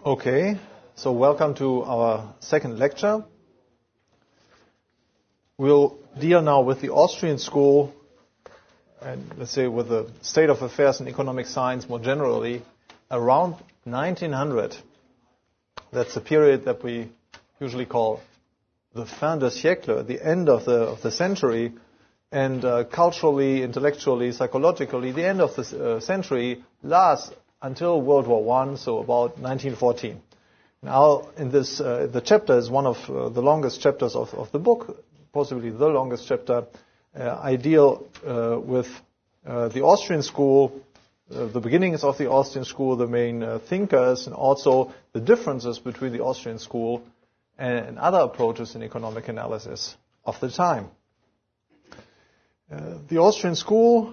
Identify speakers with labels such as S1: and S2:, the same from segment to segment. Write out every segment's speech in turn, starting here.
S1: Okay, so welcome to our second lecture. We'll deal now with the Austrian school and let's say with the state of affairs in economic science more generally around 1900. That's the period that we usually call the fin de siècle, the end of the century, and culturally, intellectually, psychologically, the end of the century lasts until World War I, so about 1914. Now, in this, the chapter is one of the longest chapters of the book, possibly the longest chapter. I deal with the Austrian school, the beginnings of the Austrian school, the main thinkers, and also the differences between the Austrian school and other approaches in economic analysis of the time. The Austrian school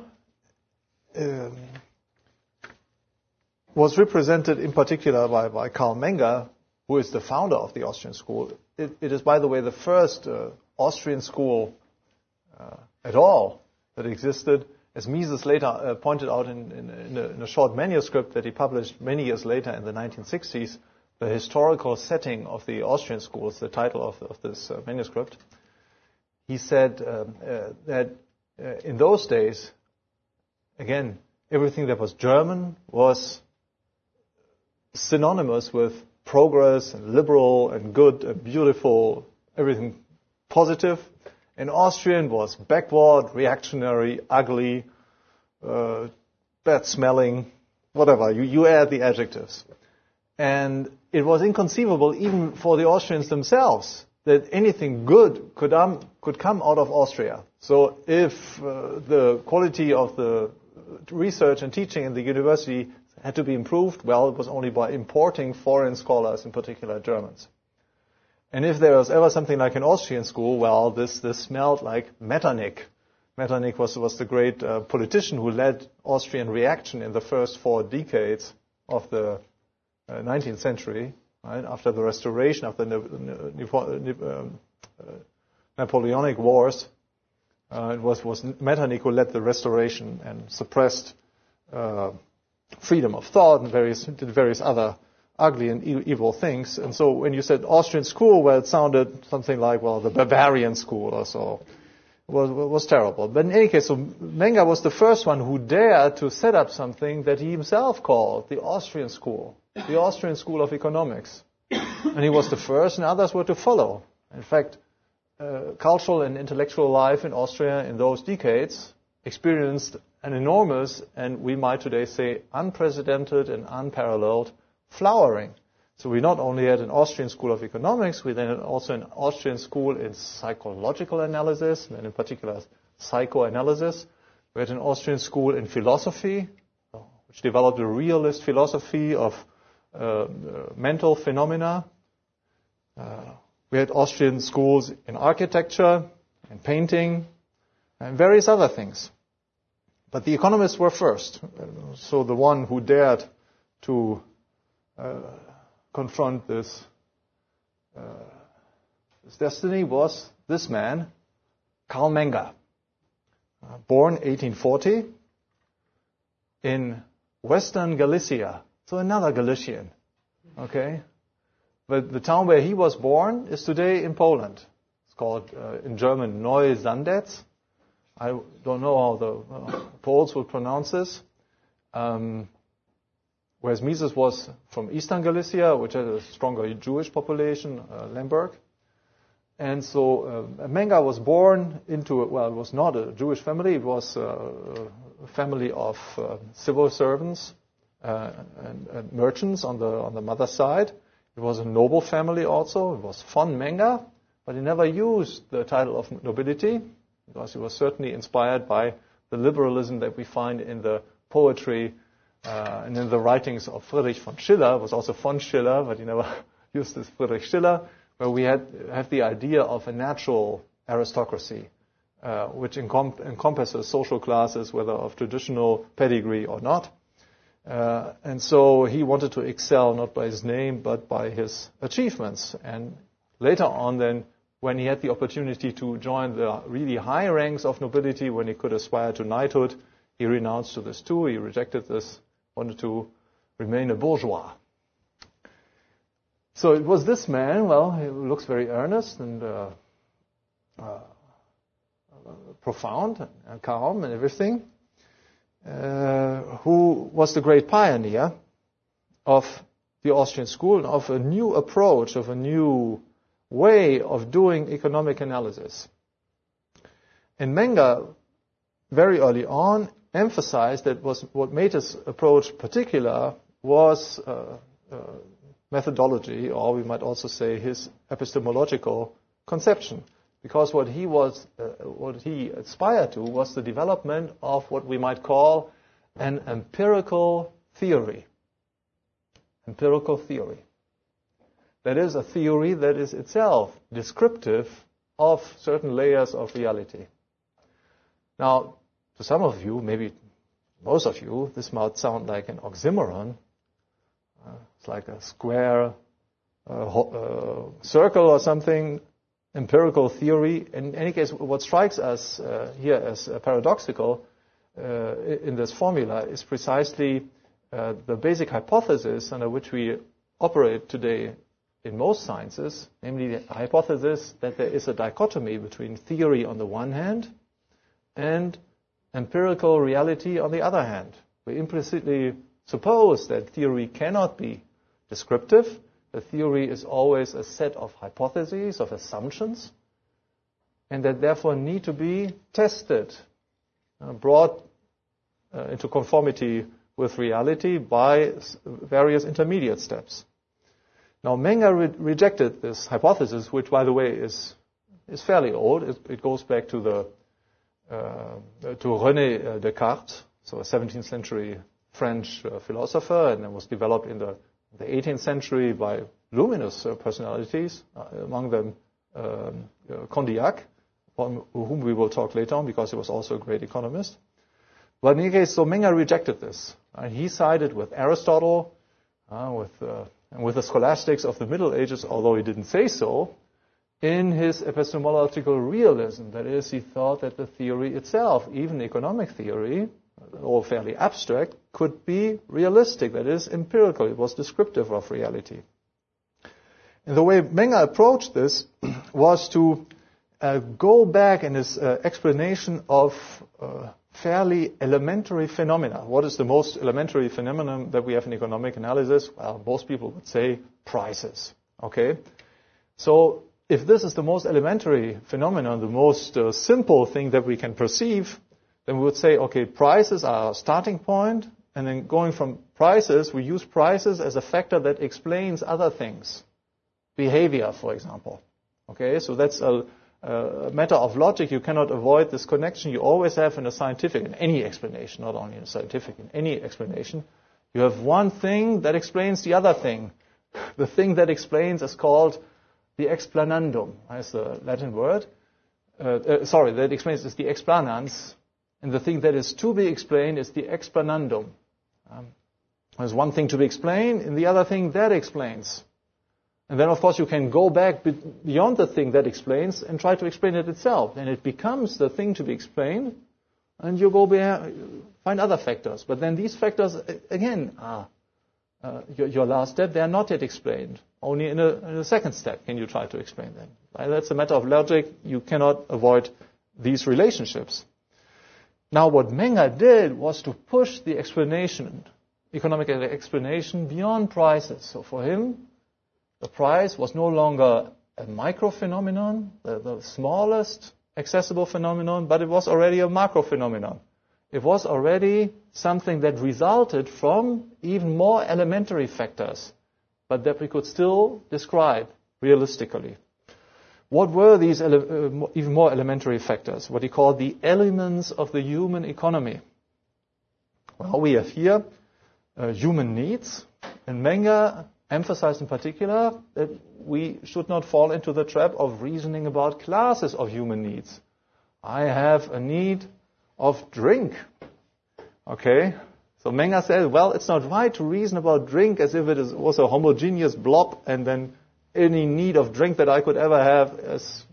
S1: was represented in particular by Karl Menger, who is the founder of the Austrian school. It is, by the way, the first Austrian school at all that existed. As Mises later pointed out in a short manuscript that he published many years later in the 1960s, the historical setting of the Austrian school is the title of this manuscript. He said that in those days, again, everything that was German was synonymous with progress and liberal and good and beautiful, everything positive. And Austrian was backward, reactionary, ugly, bad-smelling, whatever. You add the adjectives. And it was inconceivable even for the Austrians themselves that anything good could come out of Austria. So if the quality of the research and teaching in the university had to be improved, well, it was only by importing foreign scholars, in particular Germans. And if there was ever something like an Austrian school, well, this smelled like Metternich. Metternich was the great politician who led Austrian reaction in the first 4 decades of the 19th century, right? After the Restoration, after the Napoleonic Wars. It was Metternich who led the Restoration and suppressed freedom of thought and did various other ugly and evil things. And so when you said Austrian school, well, it sounded something like, well, the Bavarian school or so. It was terrible. But in any case, so Menger was the first one who dared to set up something that he himself called the Austrian school, the Austrian school of economics. And he was the first, and others were to follow. In fact, cultural and intellectual life in Austria in those decades experienced an enormous, and we might today say unprecedented and unparalleled flowering. So we not only had an Austrian school of economics, we then had also an Austrian school in psychological analysis, and in particular psychoanalysis. We had an Austrian school in philosophy, which developed a realist philosophy of mental phenomena. We had Austrian schools in architecture and painting and various other things. But the economists were first. So the one who dared to confront this destiny was this man, Karl Menger, born 1840 in Western Galicia. So another Galician, okay? But the town where he was born is today in Poland. It's called, in German, Neu-Sandetz. I don't know how the Poles would pronounce this. Whereas Mises was from Eastern Galicia, which had a stronger Jewish population, Lemberg. And so Menger was born into, well, it was not a Jewish family. It was a family of civil servants and merchants on the mother's side. It was a noble family also. It was von Menger, but he never used the title of nobility because he was certainly inspired by the liberalism that we find in the poetry and in the writings of Friedrich von Schiller. It was also von Schiller, but he never used this Friedrich Schiller, where we have the idea of a natural aristocracy, which encompasses social classes, whether of traditional pedigree or not. And so he wanted to excel not by his name, but by his achievements. And later on then, when he had the opportunity to join the really high ranks of nobility, when he could aspire to knighthood, he renounced to this too. He rejected this, wanted to remain a bourgeois. So it was this man, well, he looks very earnest and profound and calm and everything, who was the great pioneer of the Austrian school, of a new approach, of a new way of doing economic analysis. And Menger, very early on, emphasized that what made his approach particular was methodology, or we might also say his epistemological conception. Because what he aspired to was the development of what we might call an empirical theory. Empirical theory. That is a theory that is itself descriptive of certain layers of reality. Now, to some of you, maybe most of you, this might sound like an oxymoron. It's like a square circle or something, empirical theory. In any case, what strikes us here as paradoxical in this formula is precisely the basic hypothesis under which we operate today in most sciences, namely the hypothesis that there is a dichotomy between theory on the one hand and empirical reality on the other hand. We implicitly suppose that theory cannot be descriptive. The theory is always a set of hypotheses, of assumptions, and that therefore need to be tested, brought into conformity with reality by various intermediate steps. Now, Menger rejected this hypothesis, which, by the way, is fairly old. It goes back to René Descartes, so a 17th century French philosopher, and it was developed in the 18th century by luminous personalities, among them Condillac, whom we will talk later on because he was also a great economist. But in any case, so Menger rejected this. He sided with Aristotle, with the scholastics of the Middle Ages, although he didn't say so, in his epistemological realism. That is, he thought that the theory itself, even economic theory, or fairly abstract, could be realistic, that is, empirical. It was descriptive of reality. And the way Menger approached this was to go back in his explanation of fairly elementary phenomena. What is the most elementary phenomenon that we have in economic analysis? Well, most people would say prices. Okay? So if this is the most elementary phenomenon, the most simple thing that we can perceive, then we would say, okay, prices are our starting point, and then going from prices, we use prices as a factor that explains other things. Behavior, for example. Okay, so that's a matter of logic. You cannot avoid this connection you always have in a scientific, in any explanation, not only in a scientific, in any explanation. You have one thing that explains the other thing. The thing that explains is called the explanandum. That's the Latin word. That explains is the explanans. And the thing that is to be explained is the explanandum. There's one thing to be explained, and the other thing that explains. And then, of course, you can go back beyond the thing that explains and try to explain it itself. And it becomes the thing to be explained, and you go find other factors. But then these factors, again, are your last step. They are not yet explained. Only in a second step can you try to explain them. That's a matter of logic. You cannot avoid these relationships. Now, what Menger did was to push the explanation, economic explanation, beyond prices. So for him, the price was no longer a micro-phenomenon, the smallest accessible phenomenon, but it was already a macro-phenomenon. It was already something that resulted from even more elementary factors, but that we could still describe realistically. What were these even more elementary factors? What he called the elements of the human economy. Well, we have here human needs, and Menger emphasized in particular that we should not fall into the trap of reasoning about classes of human needs. I have a need of drink. Okay? So Menger says, well, it's not right to reason about drink as if it was a homogeneous blob, and then any need of drink that I could ever have is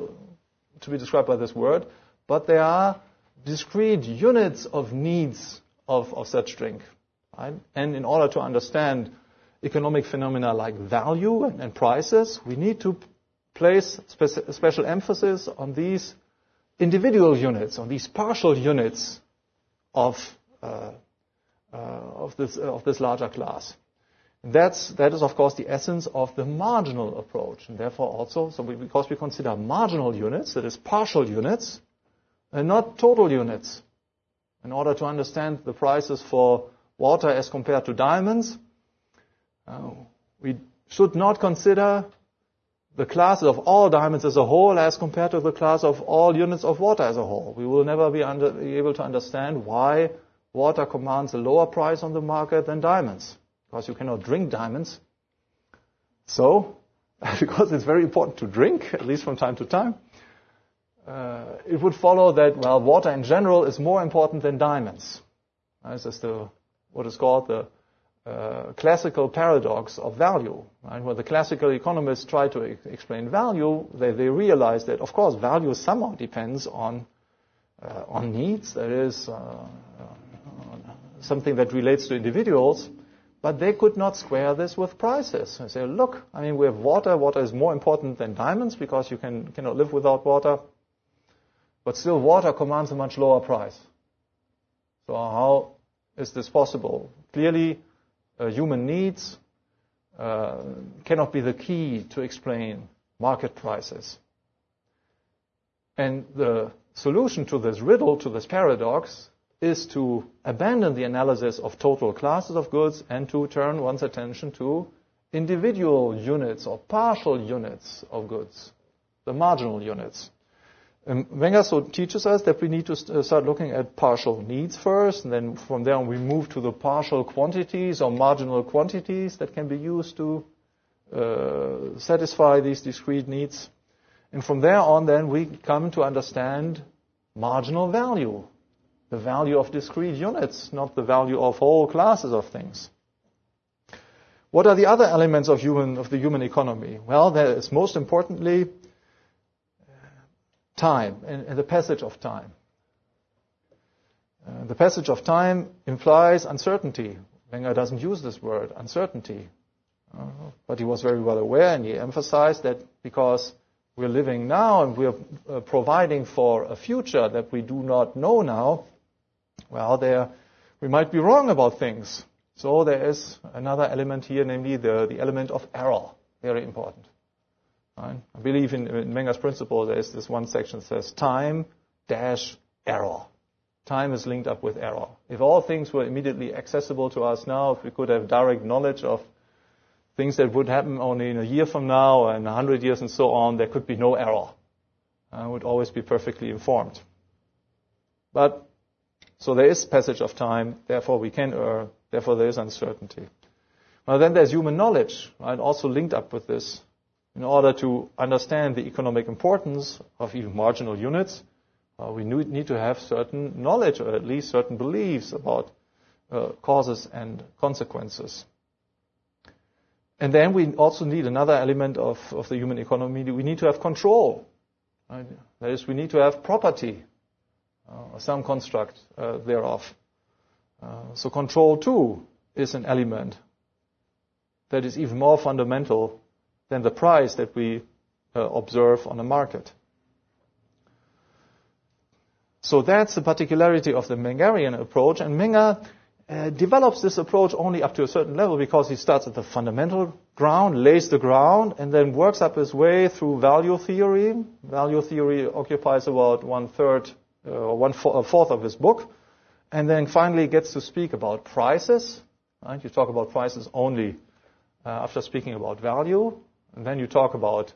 S1: to be described by this word. But there are discrete units of needs of such drink. Right? And in order to understand economic phenomena like value and prices, we need to place special emphasis on these individual units, on these partial units of this larger class. And that is, of course, the essence of the marginal approach. And therefore also, because we consider marginal units, that is partial units, and not total units. In order to understand the prices for water as compared to diamonds, we should not consider the classes of all diamonds as a whole as compared to the class of all units of water as a whole. We will never be able to understand why water commands a lower price on the market than diamonds, because you cannot drink diamonds. So, because it's very important to drink, at least from time to time, it would follow that, well, water in general is more important than diamonds. This is what is called the classical paradox of value. Right? When the classical economists try to explain value, they realize that, of course, value somehow depends on needs, that is, something that relates to individuals, but they could not square this with prices. They say, look, we have water. Water is more important than diamonds because you cannot live without water. But still, water commands a much lower price. So how is this possible? Clearly, human needs cannot be the key to explain market prices. And the solution to this riddle, to this paradox, is to abandon the analysis of total classes of goods and to turn one's attention to individual units or partial units of goods, the marginal units. Wenger so teaches us that we need to start looking at partial needs first, and then from there on we move to the partial quantities or marginal quantities that can be used to satisfy these discrete needs. And from there on then we come to understand marginal value, the value of discrete units, not the value of whole classes of things. What are the other elements of the human economy? Well, there is most importantly time and the passage of time. The passage of time implies uncertainty. Wenger doesn't use this word, uncertainty. But he was very well aware, and he emphasized that because we're living now and we're providing for a future that we do not know now, well, we might be wrong about things. So there is another element here, namely the element of error, very important. Right? I believe in Wenger's principle there is this one section that says time dash error. Time is linked up with error. If all things were immediately accessible to us now, if we could have direct knowledge of things that would happen only in a year from now and 100 years and so on, there could be no error. I would always be perfectly informed. But, so there is passage of time, therefore we can err, therefore there is uncertainty. Well, then there's human knowledge, right, also linked up with this. In order to understand the economic importance of even marginal units, we need to have certain knowledge, or at least certain beliefs about causes and consequences. And then we also need another element of the human economy. We need to have control. Right? That is, we need to have property, some construct thereof. So control, too, is an element that is even more fundamental than the price that we observe on the market. So that's the particularity of the Wengerian approach, and Wenger develops this approach only up to a certain level because he starts at the fundamental ground, lays the ground, and then works up his way through value theory. Value theory occupies about one-fourth of his book, and then finally gets to speak about prices. Right? You talk about prices only after speaking about value, and then you talk about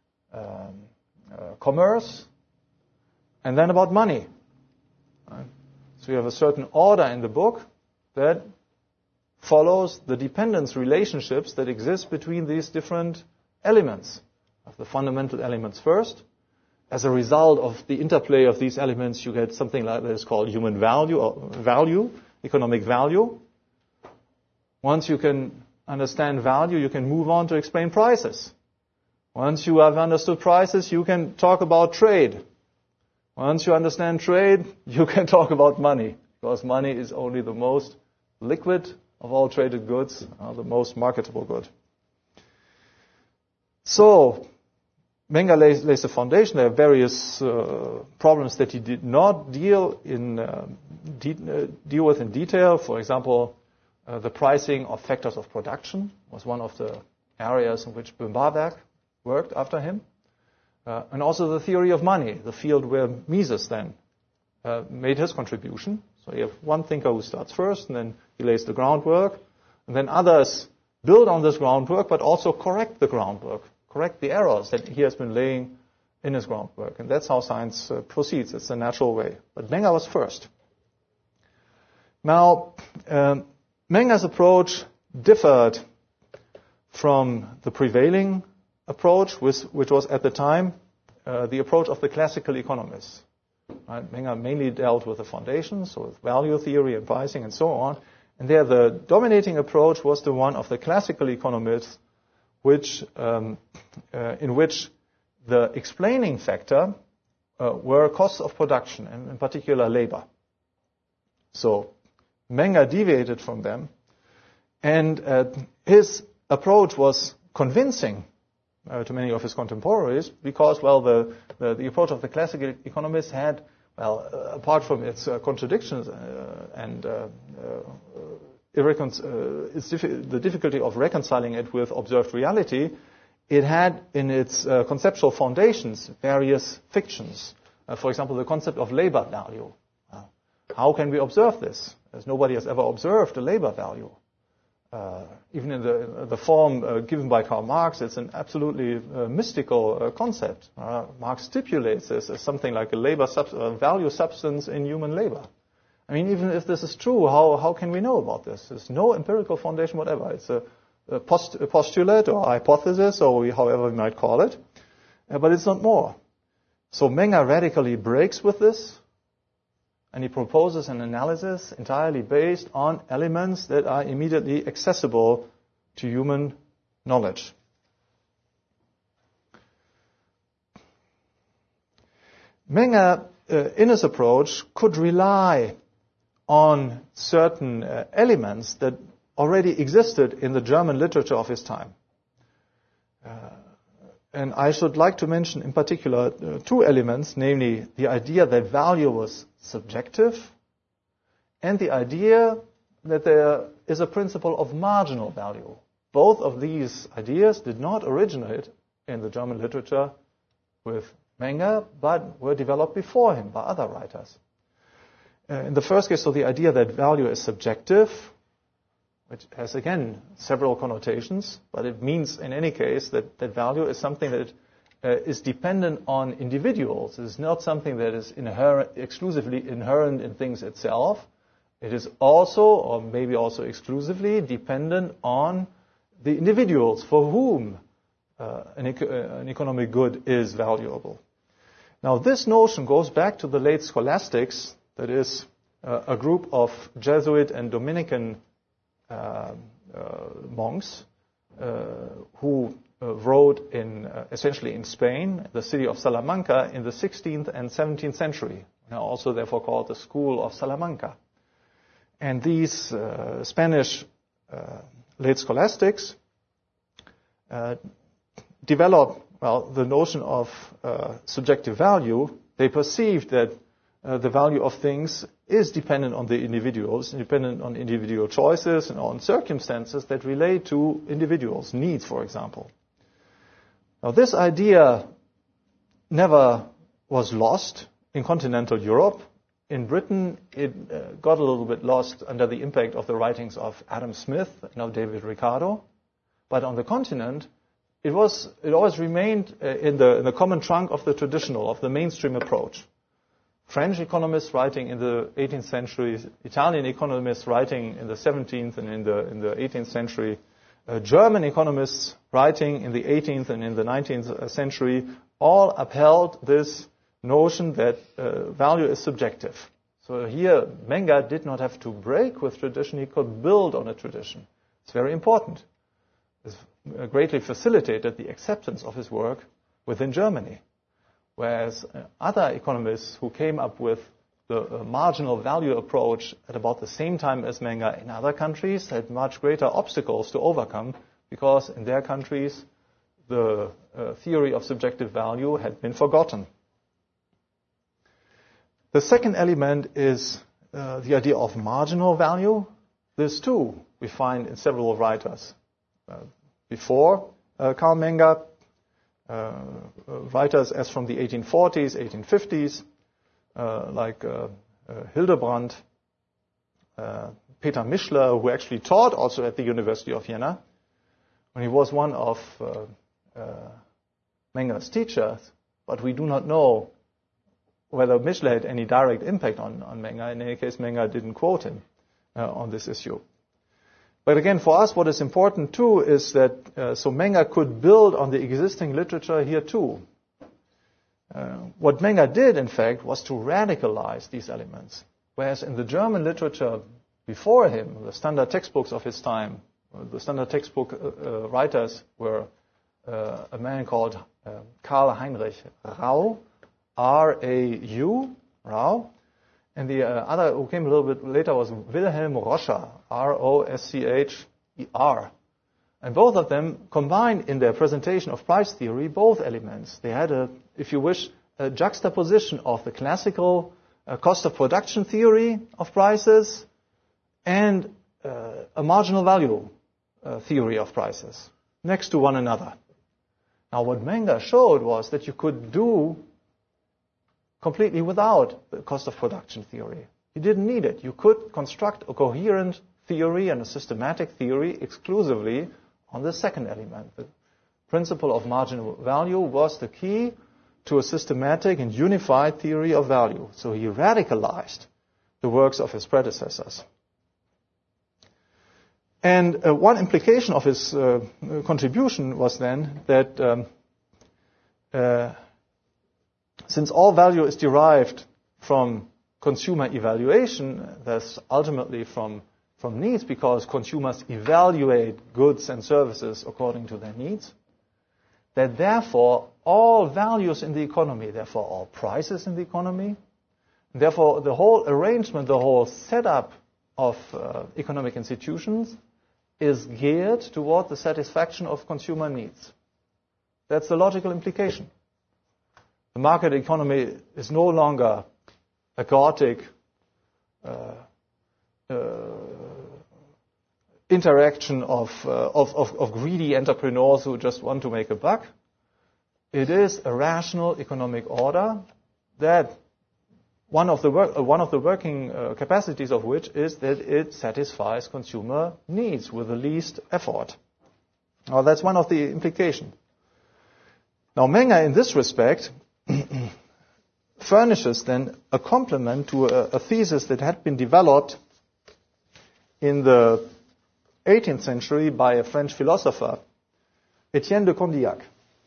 S1: commerce, and then about money. Right? So you have a certain order in the book that follows the dependence relationships that exist between these different elements. Of the fundamental elements first. As a result of the interplay of these elements, you get something like that is called human value, or value, economic value. Once you can understand value, you can move on to explain prices. Once you have understood prices, you can talk about trade. Once you understand trade, you can talk about money, because money is only the most liquid of all traded goods, the most marketable good. So, Menger lays the foundation. There are various problems that he did not deal with in detail. For example, the pricing of factors of production was one of the areas in which Böhm-Bawerk worked after him. And also the theory of money, the field where Mises then made his contribution. So you have one thinker who starts first, and then he lays the groundwork, and then others build on this groundwork, but also correct the groundwork, correct the errors that he has been laying in his groundwork. And that's how science proceeds. It's a natural way. But Menger was first. Now, Menger's approach differed from the prevailing approach, which was at the time the approach of the classical economists. Right? Menger mainly dealt with the foundations, so with value theory and pricing and so on. And there the dominating approach was the one of the classical economists, in which the explaining factor were costs of production, and in particular labor. So Menger deviated from them, and his approach was convincing to many of his contemporaries because, well, the approach of the classical economists had, well, apart from its contradictions and the difficulty of reconciling it with observed reality, it had in its conceptual foundations various fictions. For example, the concept of labor value. How can we observe this? As nobody has ever observed a labor value. Even in the form given by Karl Marx, it's an absolutely mystical concept. Marx stipulates this as something like a value substance in human labor. I mean, even if this is true, how can we know about this? There's no empirical foundation whatever. It's a postulate or hypothesis, or however we might call it, but it's not more. So Menger radically breaks with this, and he proposes an analysis entirely based on elements that are immediately accessible to human knowledge. Menger, in his approach, could rely on certain elements that already existed in the German literature of his time. And I should like to mention in particular two elements, namely the idea that value was subjective and the idea that there is a principle of marginal value. Both of these ideas did not originate in the German literature with Menger, but were developed before him by other writers. In the first case, so the idea that value is subjective, which has, again, several connotations, but it means, in any case, that value is something that is dependent on individuals. It is not something that is exclusively inherent in things itself. It is also, or maybe also exclusively, dependent on the individuals for whom an economic good is valuable. Now, this notion goes back to the late scholastics, that is, a group of Jesuit and Dominican monks who wrote essentially in Spain, the city of Salamanca, in the 16th and 17th century, also therefore called the School of Salamanca. And these Spanish late scholastics developed, well, the notion of subjective value. They perceived that the value of things is dependent on the individuals, dependent on individual choices and on circumstances that relate to individuals' needs, for example. Now, this idea never was lost in continental Europe. In Britain, it got a little bit lost under the impact of the writings of Adam Smith and of David Ricardo. But on the continent, it always remained in the common trunk of the traditional, of the mainstream approach. French economists writing in the 18th century, Italian economists writing in the 17th and in the 18th century, German economists writing in the 18th and in the 19th century, all upheld this notion that value is subjective. So here, Menger did not have to break with tradition, he could build on a tradition. It's very important. It's greatly facilitated the acceptance of his work within Germany. Whereas other economists who came up with the marginal value approach at about the same time as Menger in other countries had much greater obstacles to overcome because in their countries the theory of subjective value had been forgotten. The second element is the idea of marginal value. This too we find in several writers. Before Karl Menger, writers as from the 1840s, 1850s, like Hildebrand, Peter Mischler, who actually taught also at the University of Vienna, when he was one of Menger's teachers, but we do not know whether Mischler had any direct impact on Menger. In any case, Menger didn't quote him on this issue. But again, for us, what is important too is that so Menger could build on the existing literature here too. What Menger did, in fact, was to radicalize these elements. Whereas in the German literature before him, the standard textbooks of his time, the standard textbook writers were a man called Karl Heinrich Rau, R-A-U, Rau. And the other who came a little bit later was Wilhelm Roscher, R-O-S-C-H-E-R. And both of them combined in their presentation of price theory both elements. They had, if you wish, a juxtaposition of the classical cost of production theory of prices and a marginal value theory of prices next to one another. Now what Menger showed was that you could do completely without the cost of production theory. You didn't need it. You could construct a coherent theory and a systematic theory exclusively on the second element. The principle of marginal value was the key to a systematic and unified theory of value. So he radicalized the works of his predecessors. And one implication of his contribution was then that since all value is derived from consumer evaluation, thus ultimately from needs, because consumers evaluate goods and services according to their needs, that therefore all values in the economy, therefore all prices in the economy, therefore the whole arrangement, the whole setup of economic institutions is geared toward the satisfaction of consumer needs. That's the logical implication. The market economy is no longer a chaotic interaction of greedy entrepreneurs who just want to make a buck. It is a rational economic order that one of the working capacities of which is that it satisfies consumer needs with the least effort. Now that's one of the implications. Now Menger, in this respect, furnishes then a complement to a thesis that had been developed in the 18th century by a French philosopher, Etienne de Condillac.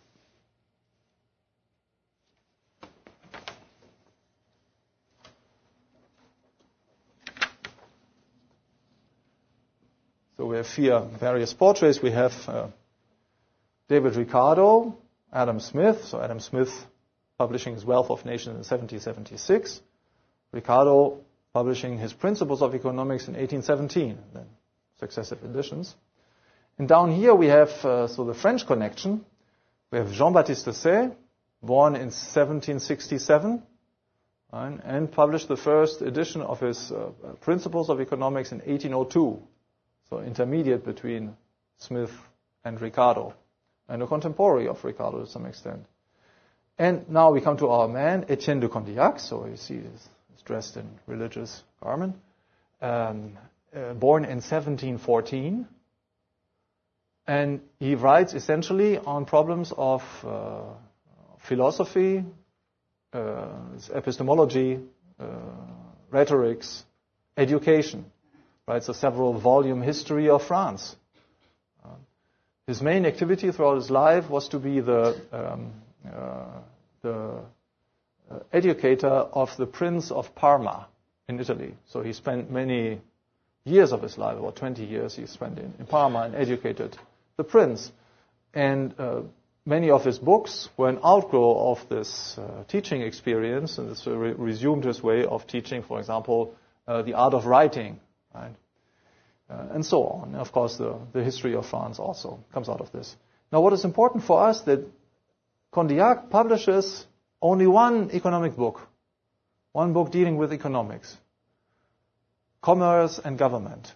S1: So we have here various portraits. We have David Ricardo, Adam Smith. So Adam Smith publishing his Wealth of Nations in 1776. Ricardo publishing his Principles of Economics in 1817, then successive editions. And down here we have the French connection. We have Jean-Baptiste Say, born in 1767, and published the first edition of his Principles of Economics in 1802. So intermediate between Smith and Ricardo, and a contemporary of Ricardo to some extent. And now we come to our man, Etienne de Condillac. So you see he's dressed in religious garment. Born in 1714. And he writes essentially on problems of philosophy, epistemology, rhetorics, education. Right, so several volume history of France. His main activity throughout his life was to be the educator of the Prince of Parma in Italy. So he spent many years of his life, about 20 years he spent in Parma and educated the prince. And many of his books were an outgrowth of this teaching experience, and this resumed his way of teaching, for example, the art of writing, right? And so on. Of course, the history of France also comes out of this. Now, what is important for us that Condillac publishes only one economic book, one book dealing with economics, Commerce and Government,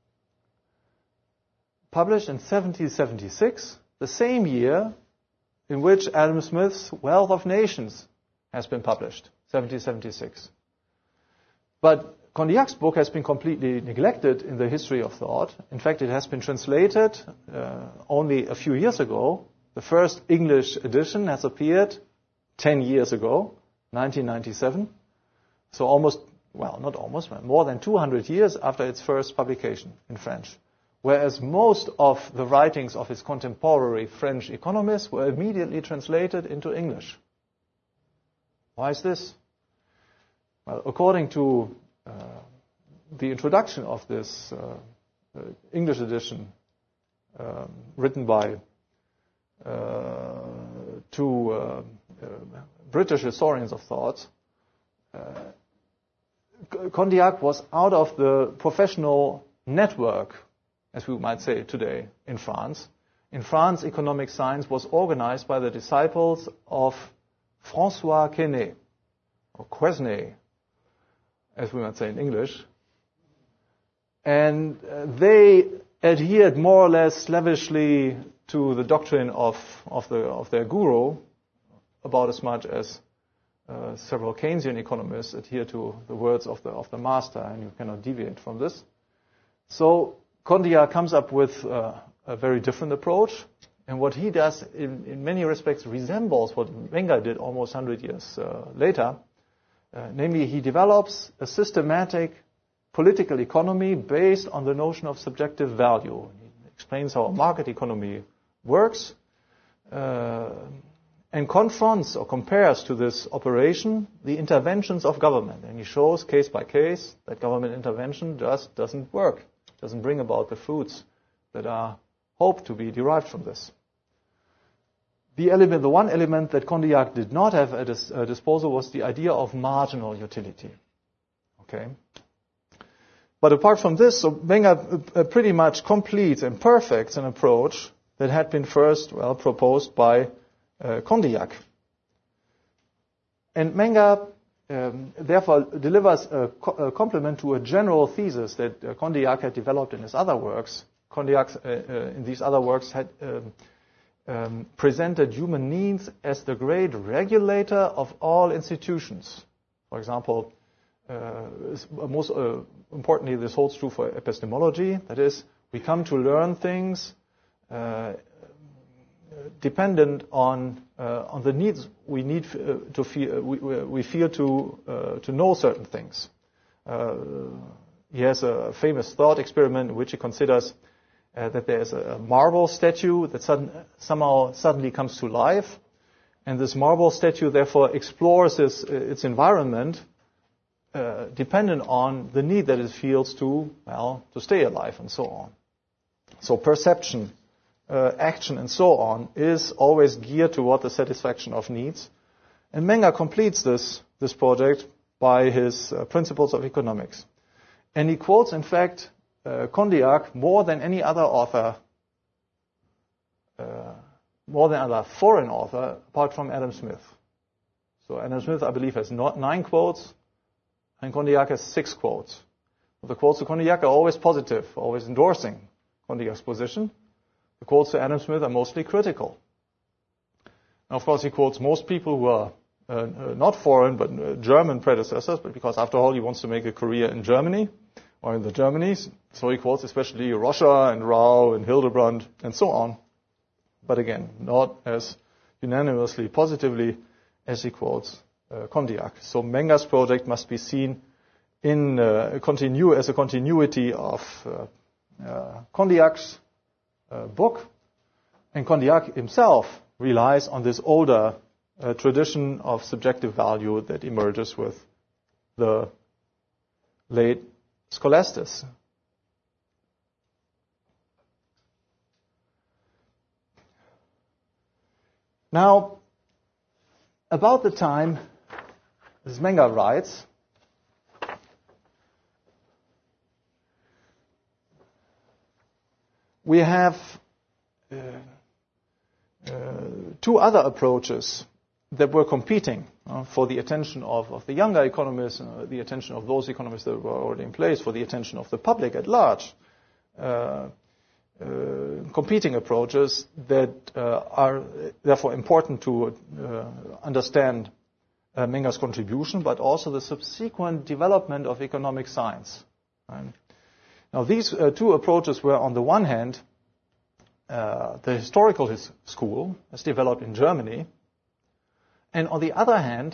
S1: published in 1776, the same year in which Adam Smith's Wealth of Nations has been published, 1776. But Condillac's book has been completely neglected in the history of thought. In fact, it has been translated only a few years ago. The first English edition has appeared 10 years ago, 1997. So more than 200 years after its first publication in French. Whereas most of the writings of his contemporary French economists were immediately translated into English. Why is this? Well, according to the introduction of this English edition, written by two British historians of thought, Condillac was out of the professional network, as we might say today, in France. In France, economic science was organized by the disciples of François Quesnay, or Quesnay, as we might say in English. And they adhered more or less slavishly to the doctrine of their guru, about as much as several Keynesian economists adhere to the words of the master, and you cannot deviate from this. So Condillac comes up with a very different approach, and what he does in many respects resembles what Wenger did almost 100 years later. Namely, he develops a systematic political economy based on the notion of subjective value. He explains how a market economy works, and confronts or compares to this operation the interventions of government. And he shows case by case that government intervention just doesn't work, doesn't bring about the fruits that are hoped to be derived from this. The one element that Condillac did not have at his disposal was the idea of marginal utility. Okay? But apart from this, so Wenger pretty much completes and perfects an approach that had been first proposed by Condillac. And Wenger therefore delivers a complement to a general thesis that Condillac had developed in his other works. Condillac in these other works had presented human needs as the great regulator of all institutions. For example, most importantly, this holds true for epistemology. That is, we come to learn things dependent on the needs we need to feel. We feel to know certain things. He has a famous thought experiment in which he considers that there is a marble statue that suddenly comes to life, and this marble statue therefore explores its environment dependent on the need that it feels to stay alive and so on. So perception, action, and so on is always geared toward the satisfaction of needs. And Wenger completes this project by his principles of economics. And he quotes, in fact, Condillac more than any other author, more than other foreign author, apart from Adam Smith. So Adam Smith, I believe, has 9 quotes, and Condillac has 6 quotes. The quotes to Condillac are always positive, always endorsing Condillac's position. The quotes to Adam Smith are mostly critical. Now, of course, he quotes most people who are not foreign, but German predecessors, but because, after all, he wants to make a career in Germany, or in the Germanies. So he quotes especially Roscher and Rau and Hildebrand and so on. But again, not as unanimously positively as he quotes Condillac. So Wenger's project must be seen in as a continuity of Condillac's book. And Condillac himself relies on this older tradition of subjective value that emerges with the late Scholastics. Now, about the time, as Menger writes, we have two other approaches that were competing for the attention of the younger economists, the attention of those economists that were already in place, for the attention of the public at large. Competing approaches that are therefore important to understand Menger's contribution, but also the subsequent development of economic science. Right? Now, these two approaches were, on the one hand, the historical school, as developed in Germany, and on the other hand,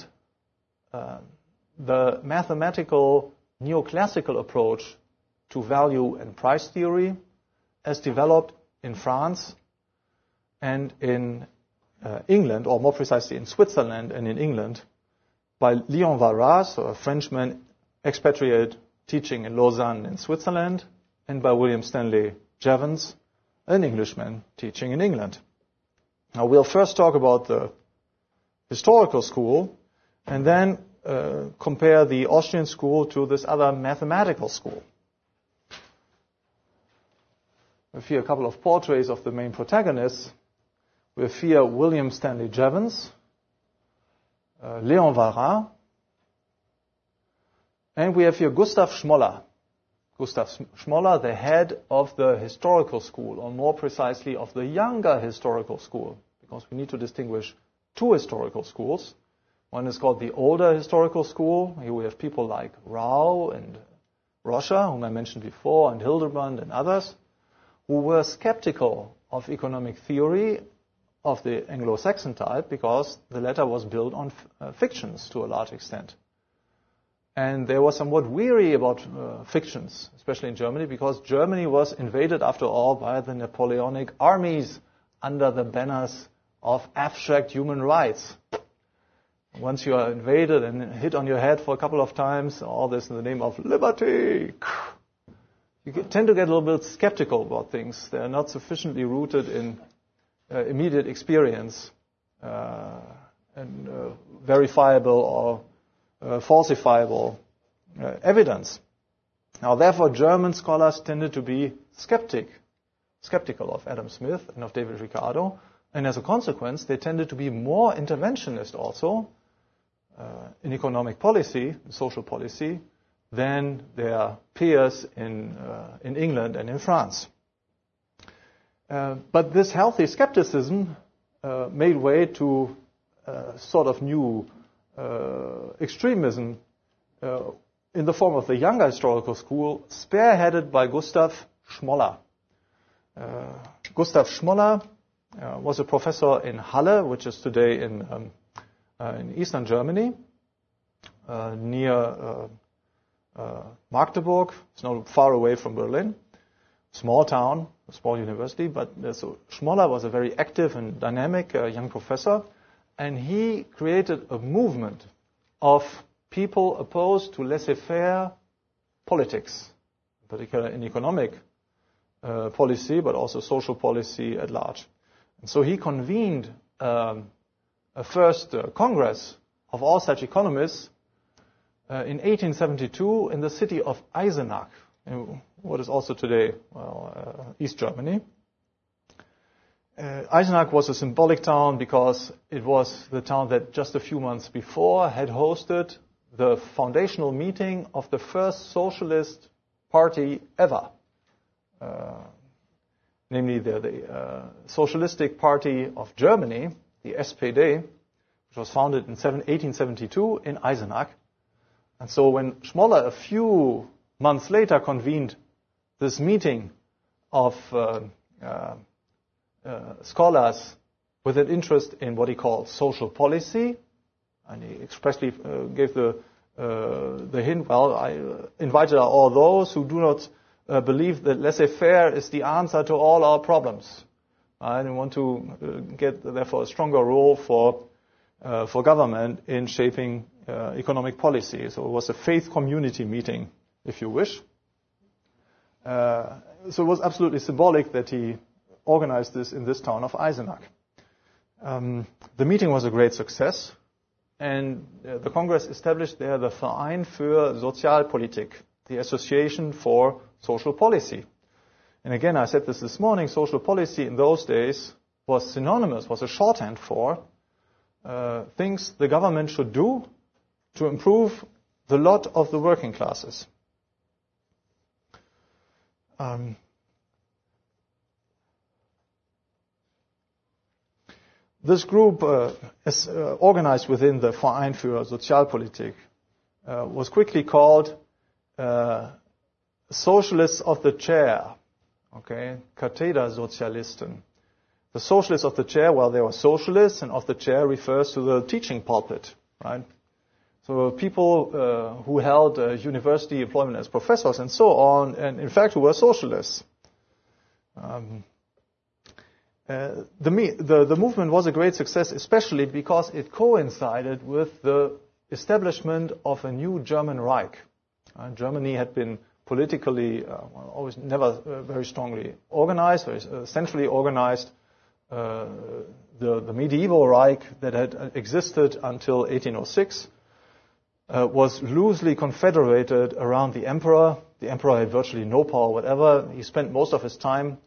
S1: the mathematical neoclassical approach to value and price theory, as developed in France and in England, or more precisely in Switzerland and in England, by Léon Warras, a Frenchman expatriate teaching in Lausanne in Switzerland, and by William Stanley Jevons, an Englishman teaching in England. Now, we'll first talk about the historical school, and then compare the Austrian school to this other mathematical school. We have here a couple of portraits of the main protagonists. We have here William Stanley Jevons, Léon Warras, and we have here Gustav Schmoller. Gustav Schmoller, the head of the historical school, or more precisely of the younger historical school, because we need to distinguish two historical schools. One is called the older historical school. Here we have people like Rau and Roscher, whom I mentioned before, and Hildebrand and others, who were skeptical of economic theory of the Anglo-Saxon type because the latter was built on fictions to a large extent. And they were somewhat weary about fictions, especially in Germany, because Germany was invaded, after all, by the Napoleonic armies under the banners of abstract human rights. Once you are invaded and hit on your head for a couple of times, all this in the name of liberty, you tend to get a little bit skeptical about things. They are not sufficiently rooted in immediate experience and verifiable or falsifiable evidence. Now, therefore, German scholars tended to be skeptical of Adam Smith and of David Ricardo, and as a consequence, they tended to be more interventionist also in economic policy, social policy, than their peers in England and in France. But this healthy skepticism made way to sort of new extremism in the form of the younger historical school, spearheaded by Gustav Schmoller. Gustav Schmoller was a professor in Halle, which is today in eastern Germany, near Magdeburg. It's not far away from Berlin. Small town, a small university, but so Schmoller was a very active and dynamic young professor, and he created a movement of people opposed to laissez-faire politics, particularly in economic policy, but also social policy at large. And so he convened a first congress of all such economists in 1872 in the city of Eisenach, in what is also today East Germany. Eisenach was a symbolic town because it was the town that just a few months before had hosted the foundational meeting of the first socialist party ever, namely the Socialistic Party of Germany, the SPD, which was founded in 1872 in Eisenach. And so when Schmoller a few months later convened this meeting of scholars with an interest in what he called social policy, and he expressly gave the hint, well, I invited all those who do not believe that laissez-faire is the answer to all our problems. I want to get, therefore, a stronger role for government in shaping economic policy. So it was a faith community meeting, if you wish. So it was absolutely symbolic that he organized this in this town of Eisenach. The meeting was a great success, and the Congress established there the Verein für Sozialpolitik, the Association for Social Policy. And again, I said this morning, social policy in those days was synonymous, was a shorthand for things the government should do to improve the lot of the working classes. This group, organized within the Verein für Sozialpolitik, was quickly called Socialists of the Chair, okay, Kathedersozialisten. The socialists of the chair, well, they were socialists, and of the chair refers to the teaching pulpit, right? So people who held university employment as professors and so on, and in fact who were socialists. The movement was a great success, especially because it coincided with the establishment of a new German Reich. Germany had been politically always never very strongly organized, very centrally organized. The medieval Reich that had existed until 1806 was loosely confederated around the emperor. The emperor had virtually no power whatever. He spent most of his time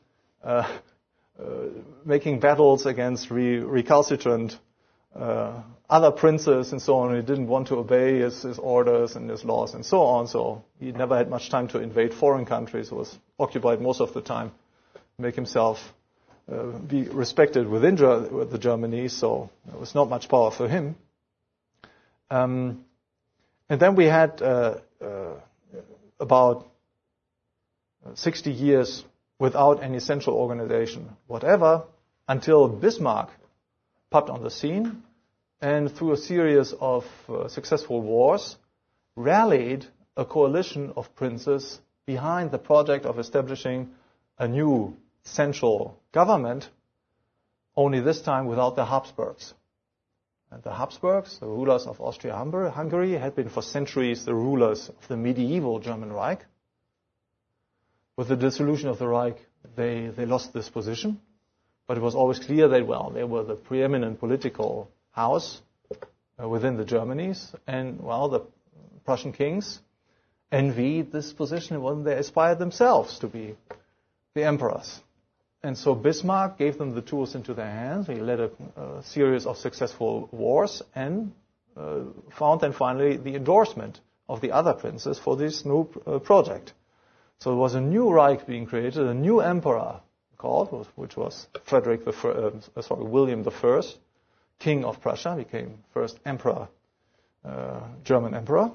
S1: making battles against recalcitrant other princes and so on. He didn't want to obey his orders and his laws and so on. So he never had much time to invade foreign countries. He was occupied most of the time to make himself be respected within the Germany. So there was not much power for him. And then we had about 60 years without any central organization whatever, until Bismarck popped on the scene and through a series of successful wars rallied a coalition of princes behind the project of establishing a new central government, only this time without the Habsburgs. And the Habsburgs, the rulers of Austria-Hungary, had been for centuries the rulers of the medieval German Reich. With the dissolution of the Reich, they lost this position. But it was always clear that, well, they were the preeminent political house within the Germanies. And, well, the Prussian kings envied this position when they aspired themselves to be the emperors. And so Bismarck gave them the tools into their hands. He led a series of successful wars and found then finally the endorsement of the other princes for this new project. So it was a new Reich being created, a new emperor called, which was William I, King of Prussia, became first emperor, German emperor.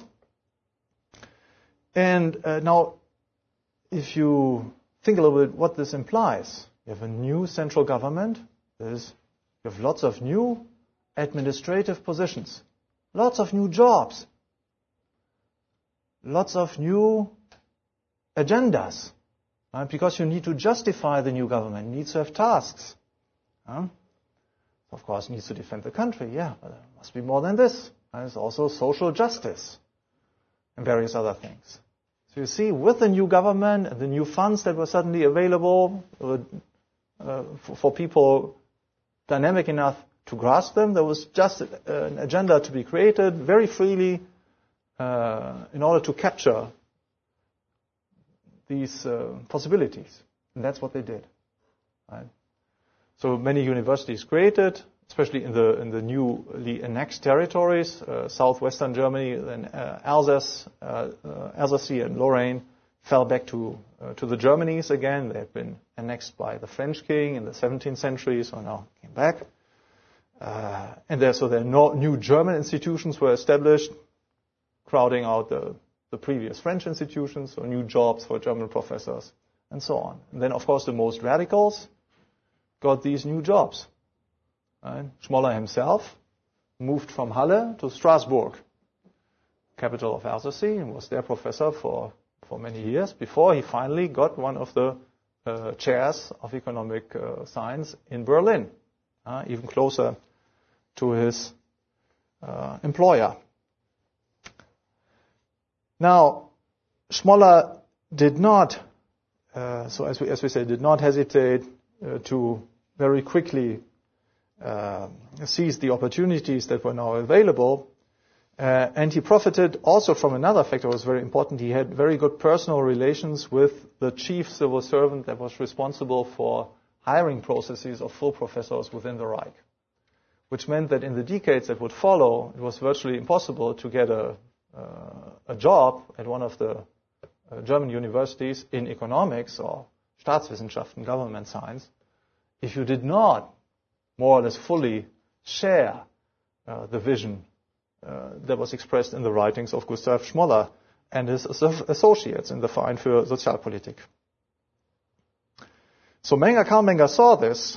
S1: And now, if you think a little bit what this implies, you have a new central government. You have lots of new administrative positions, lots of new jobs, lots of new agendas, right? Because you need to justify the new government. It needs to have tasks. Of course, it needs to defend the country. Yeah, but there must be more than this. There's also social justice and various other things. So you see, with the new government and the new funds that were suddenly available for people dynamic enough to grasp them, there was just an agenda to be created very freely in order to capture these possibilities. And that's what they did. Right? So many universities created, especially in the newly annexed territories, southwestern Germany, then Alsace and Lorraine fell back to the Germanies again. They had been annexed by the French king in the 17th century, so now came back. And new German institutions were established, crowding out the previous French institutions, so new jobs for German professors, and so on. And then, of course, the most radicals got these new jobs. Right? Schmoller himself moved from Halle to Strasbourg, capital of Alsace, and was their professor for many years before he finally got one of the chairs of economic science in Berlin, even closer to his employer. Now, Schmoller did not, as we said, did not hesitate to very quickly seized the opportunities that were now available. And he profited also from another factor that was very important. He had very good personal relations with the chief civil servant that was responsible for hiring processes of full professors within the Reich, which meant that in the decades that would follow, it was virtually impossible to get a job at one of the German universities in economics or Staatswissenschaften, government science, if you did not more or less fully share the vision that was expressed in the writings of Gustav Schmoller and his associates in the Verein für Sozialpolitik. So Karl Menger saw this,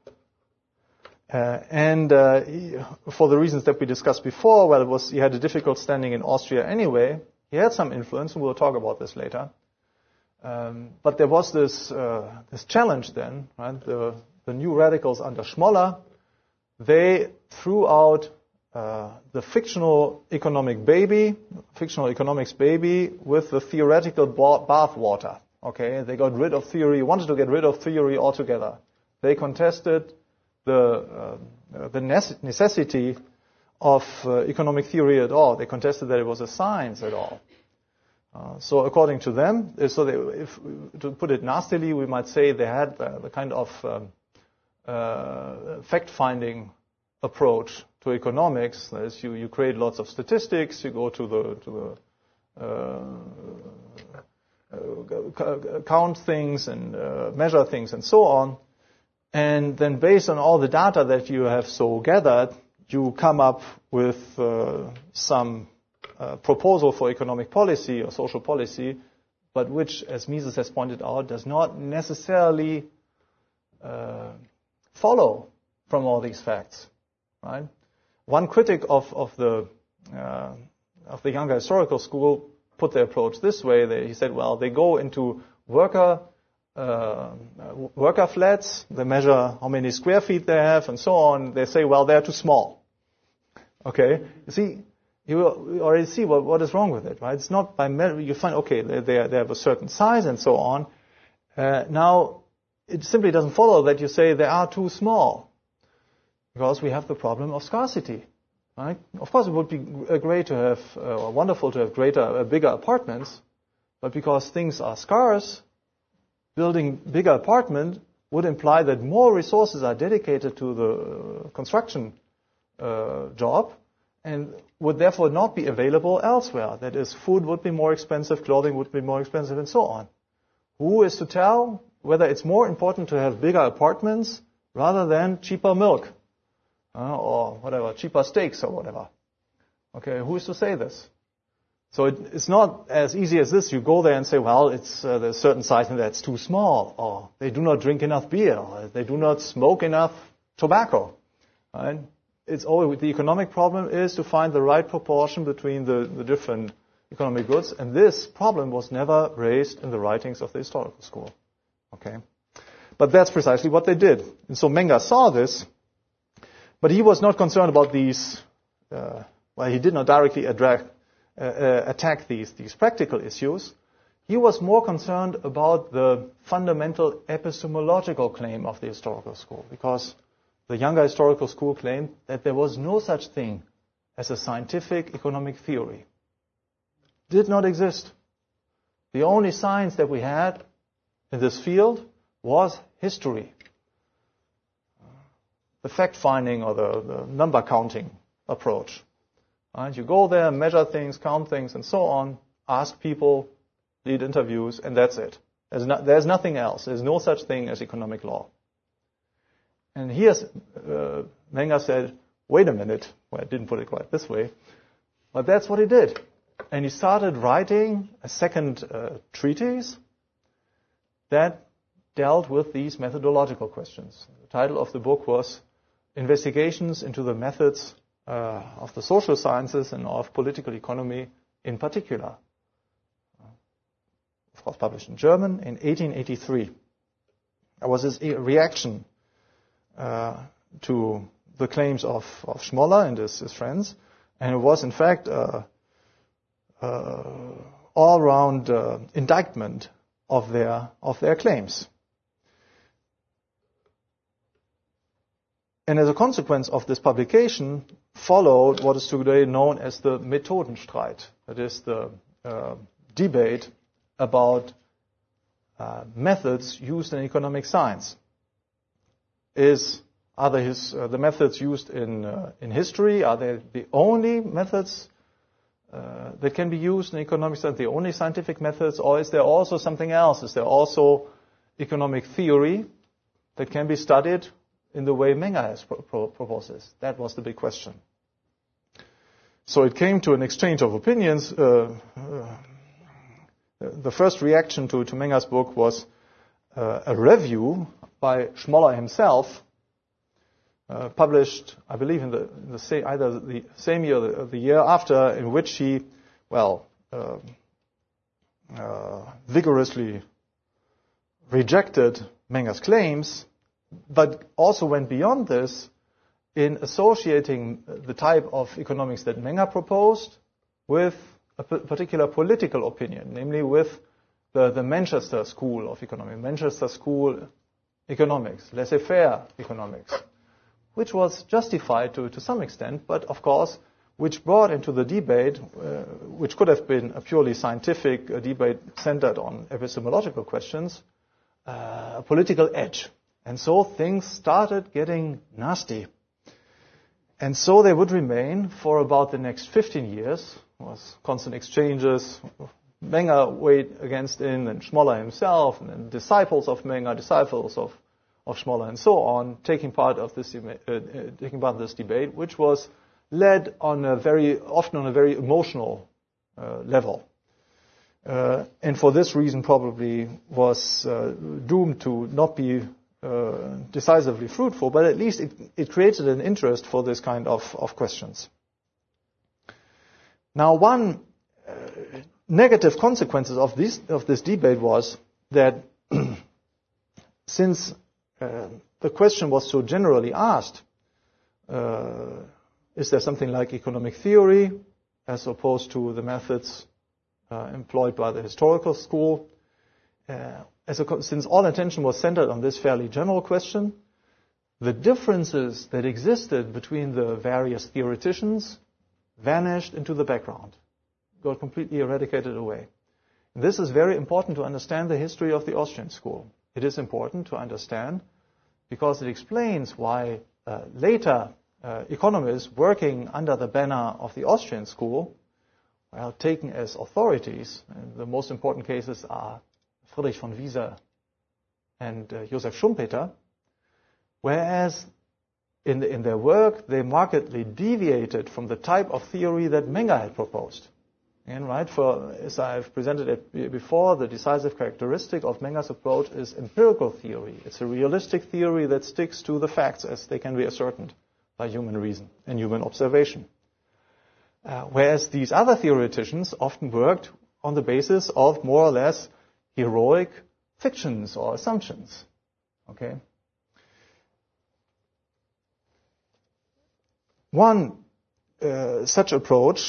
S1: and for the reasons that we discussed before, well, he had a difficult standing in Austria anyway. He had some influence, and we'll talk about this later. But there was this challenge then, right? The new radicals under Schmoller, they threw out the fictional economics baby with the theoretical bathwater. Okay, they got rid of theory, wanted to get rid of theory altogether. They contested the necessity of economic theory at all. They contested that it was a science at all. So according to them, to put it nastily, we might say they had the kind of fact-finding approach to economics. That is, you create lots of statistics, you go to the count things and measure things and so on, and then based on all the data that you have so gathered, you come up with some proposal for economic policy or social policy, but which, as Mises has pointed out, does not necessarily follow from all these facts. Right? One critic of the younger historical school put the approach this way. He said, well, they go into worker flats, they measure how many square feet they have and so on. They say, well, they're too small. Okay? You already see what is wrong with it, right? It's not by measure. You find, okay, they have a certain size and so on. Now, it simply doesn't follow that you say they are too small, because we have the problem of scarcity, right? Of course, it would be great to have, or wonderful to have bigger apartments, but because things are scarce, building bigger apartment would imply that more resources are dedicated to the construction job, and would therefore not be available elsewhere. That is, food would be more expensive, clothing would be more expensive, and so on. Who is to tell whether it's more important to have bigger apartments rather than cheaper milk? Or whatever, cheaper steaks or whatever. Okay, who is to say this? So it's not as easy as this. You go there and say, well, there's a certain size and that's too small, or they do not drink enough beer, or they do not smoke enough tobacco. Right? It's always, the economic problem is to find the right proportion between the different economic goods, and this problem was never raised in the writings of the historical school. Okay, but that's precisely what they did. And so Menger saw this. But he was not concerned about these, he did not directly attack these practical issues. He was more concerned about the fundamental epistemological claim of the historical school, because the younger historical school claimed that there was no such thing as a scientific economic theory. It did not exist. The only science that we had in this field was history. The fact-finding or the number-counting approach. Right? You go there, measure things, count things, and so on, ask people, lead interviews, and that's it. There's nothing else. There's no such thing as economic law. And here's, Menger said, wait a minute. Well, I didn't put it quite this way, but that's what he did. And he started writing a second treatise that dealt with these methodological questions. The title of the book was Investigations into the Methods of the Social Sciences and of Political Economy in particular. Of course, published in German in 1883. There was this reaction to the claims of Schmoller and his friends, and it was in fact all-round indictment of their claims. And as a consequence of this publication, followed what is today known as the Methodenstreit. That is the debate about methods used in economic science. Are the methods used in history? Are they the only methods that can be used in economic science, the only scientific methods, or is there also something else? Is there also economic theory that can be studied in the way Menger has proposed this? That was the big question. So it came to an exchange of opinions. The first reaction to Menger's book was a review by Schmoller himself, published, I believe, either the same year or the year after, in which he, vigorously rejected Menger's claims, but also went beyond this in associating the type of economics that Menger proposed with a particular political opinion, namely with the Manchester School of Economics, Manchester School economics, laissez-faire economics, which was justified to some extent, but of course, which brought into the debate, which could have been a purely scientific debate centered on epistemological questions, a political edge. And so things started getting nasty. And so they would remain for about the next 15 years. It was constant exchanges. Menger weighed against in, and Schmoller himself, and then disciples of Menger, disciples of Schmoller, and so on, taking part of this debate, which was led often on a very emotional level, and for this reason probably was doomed to not be decisively fruitful. But at least it created an interest for this kind of questions. Now, one negative consequences of this debate was that since the question was so generally asked, is there something like economic theory as opposed to the methods employed by the historical school? Since all attention was centered on this fairly general question, the differences that existed between the various theoreticians vanished into the background, got completely eradicated away. And this is very important to understand the history of the Austrian school. It is important to understand because it explains why later economists working under the banner of the Austrian school, taken as authorities, and the most important cases are Friedrich von Wieser and Joseph Schumpeter, whereas in their work they markedly deviated from the type of theory that Menger had proposed. And as I've presented it before, the decisive characteristic of Menger's approach is empirical theory. It's a realistic theory that sticks to the facts as they can be ascertained by human reason and human observation. Whereas these other theoreticians often worked on the basis of more or less heroic fictions or assumptions. Okay? One such approach,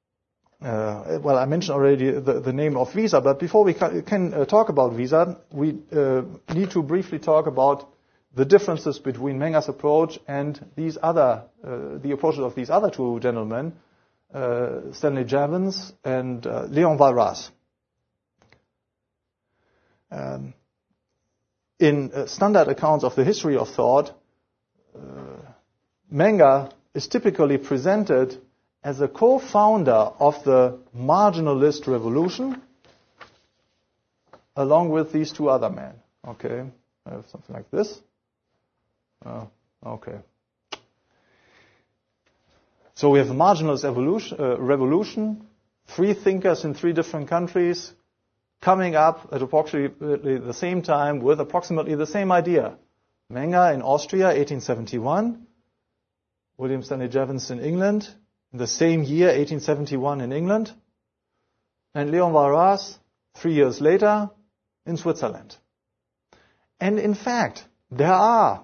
S1: I mentioned already the name of Wieser, but before we can talk about Wieser, we need to briefly talk about the differences between Menger's approach and the approaches of these other two gentlemen, Stanley Jevons and Leon Walras. In standard accounts of the history of thought, Menger is typically presented as a co-founder of the marginalist revolution, along with these two other men. Okay, I have something like this. Okay. So we have a marginalist revolution, three thinkers in three different countries, coming up at approximately the same time with approximately the same idea. Menger in Austria, 1871. William Stanley Jevons in England, in the same year, 1871 in England. And Leon Walras, 3 years later, in Switzerland. And in fact, there are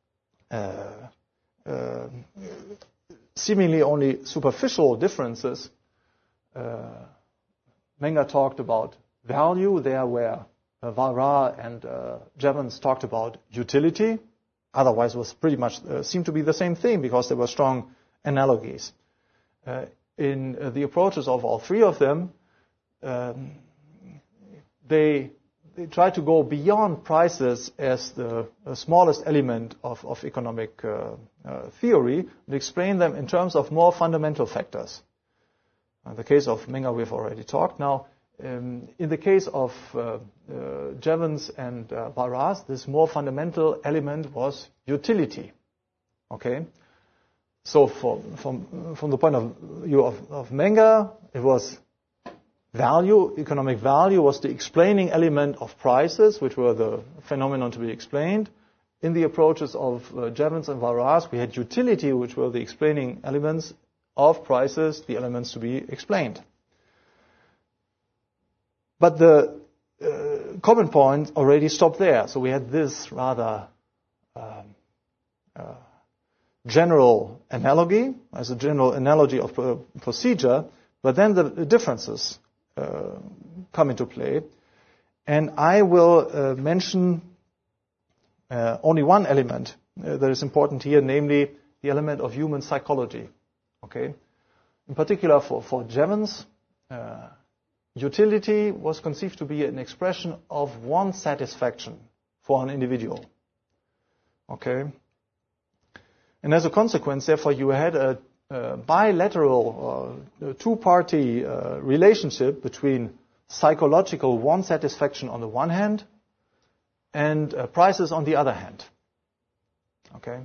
S1: seemingly only superficial differences. Menger talked about value there where Walras and Jevons talked about utility. otherwise was pretty much seemed to be the same thing because there were strong analogies. In the approaches of all three of them, they try to go beyond prices as the smallest element of economic theory and explain them in terms of more fundamental factors. In the case of Menger, we've already talked. Now, in the case of Jevons and Walras, this more fundamental element was utility. Okay? So from the point of view of Menger, it was value, economic value was the explaining element of prices, which were the phenomenon to be explained. In the approaches of Jevons and Walras, we had utility, which were the explaining elements of prices, the elements to be explained. But the common point already stopped there. So we had this rather general analogy, as a general analogy of procedure, but then the differences come into play. And I will mention only one element that is important here, namely the element of human psychology. Okay? In particular for Jevons, utility was conceived to be an expression of one's satisfaction for an individual. Okay? And as a consequence, therefore, you had a bilateral two-party relationship between psychological one satisfaction on the one hand and prices on the other hand. Okay?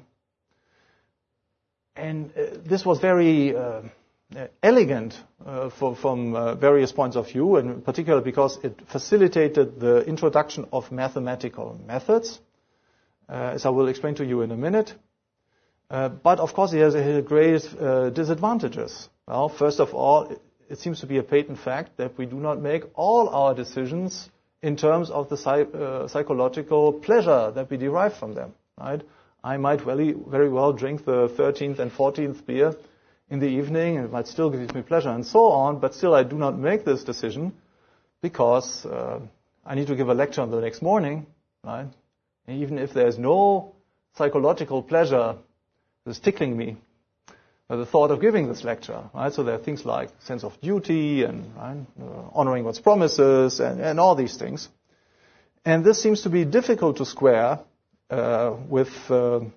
S1: And this was very elegant from various points of view, and in particular because it facilitated the introduction of mathematical methods, as I will explain to you in a minute. But of course, it has great disadvantages. Well, first of all, it seems to be a patent fact that we do not make all our decisions in terms of the psychological pleasure that we derive from them. Right? I might very well drink the 13th and 14th beer in the evening, and it might still give me pleasure and so on, but still I do not make this decision because I need to give a lecture on the next morning. Right? And even if there's no psychological pleasure that's tickling me, the thought of giving this lecture, right? So there are things like sense of duty and honoring one's promises and all these things. And this seems to be difficult to square with the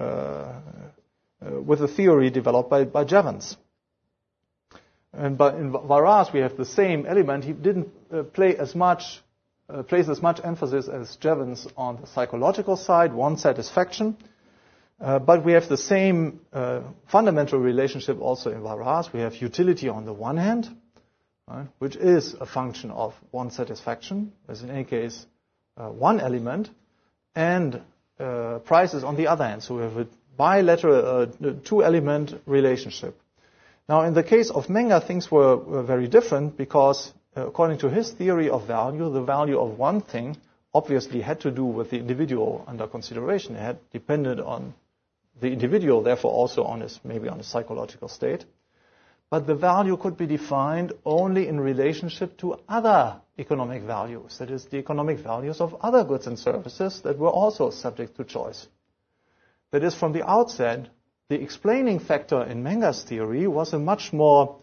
S1: theory developed by Jevons. And in Walras, we have the same element. He didn't place as much emphasis as Jevons on the psychological side, one satisfaction. But we have the same fundamental relationship also in Walras. We have utility on the one hand, right, which is a function of one satisfaction, as in any case one element, and prices on the other hand. So we have a bilateral two-element relationship. Now, in the case of Menger, things were very different because, according to his theory of value, the value of one thing obviously had to do with the individual under consideration. It had depended on the individual, therefore also maybe on his psychological state. But the value could be defined only in relationship to other economic values, that is, the economic values of other goods and services that were also subject to choice. That is, from the outset, the explaining factor in Menger's theory was a much more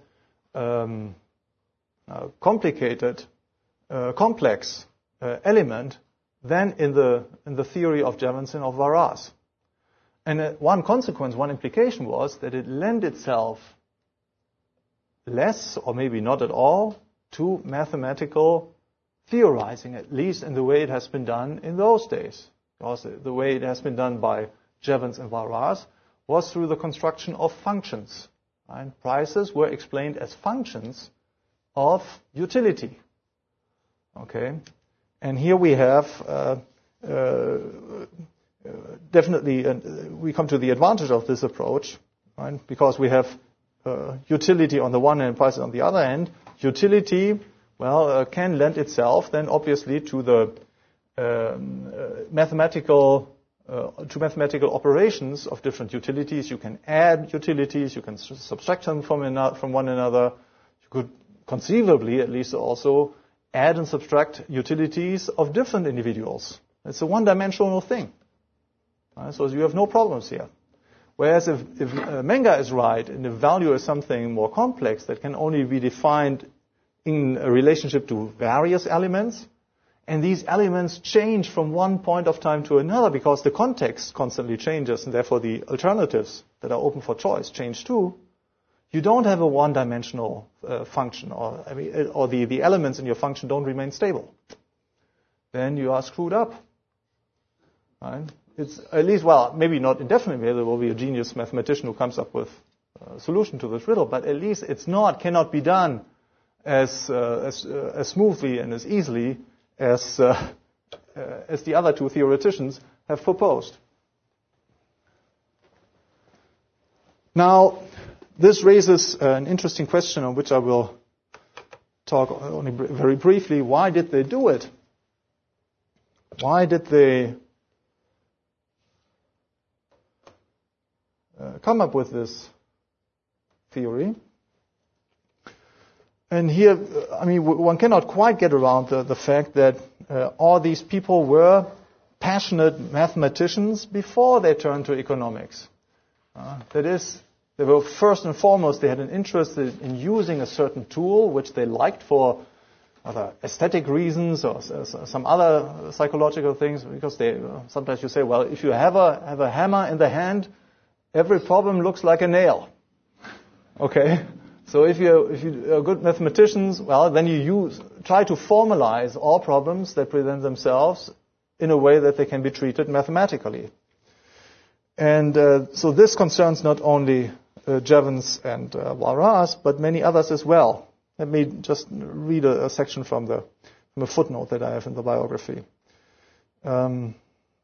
S1: complicated, complex element than in the theory of Jevons and of Walras. And one consequence, one implication was that it lent itself less, or maybe not at all, to mathematical theorizing, at least in the way it has been done in those days. Because the way it has been done by Jevons and Walras was through the construction of functions. Right? Prices were explained as functions of utility. Okay, and here we have definitely, we come to the advantage of this approach, right? Because we have utility on the one hand and prices on the other hand. Utility, can lend itself then obviously to the mathematical operations of different utilities. You can add utilities, you can subtract them from one another. You could conceivably at least also add and subtract utilities of different individuals. It's a one-dimensional thing. So you have no problems here. Whereas if Menger is right, and the value is something more complex that can only be defined in a relationship to various elements, and these elements change from one point of time to another because the context constantly changes, and therefore the alternatives that are open for choice change too, you don't have a one-dimensional function, or the elements in your function don't remain stable. Then you are screwed up. Right? It's at least, well, maybe not indefinitely, there will be a genius mathematician who comes up with a solution to this riddle, but at least cannot be done as smoothly and as easily as the other two theoreticians have proposed. Now, this raises an interesting question on which I will talk only very briefly. Why did they do it? Why did they come up with this theory? And here, one cannot quite get around the fact that all these people were passionate mathematicians before they turned to economics. That is, they were first and foremost, they had an interest in using a certain tool which they liked for other aesthetic reasons or some other psychological things, because sometimes you say, well, if you have a hammer in the hand, every problem looks like a nail. Okay? So if you're good mathematicians, well, then you try to formalize all problems that present themselves in a way that they can be treated mathematically. And so this concerns not only Jevons and Walras, but many others as well. Let me just read a section from a footnote that I have in the biography. In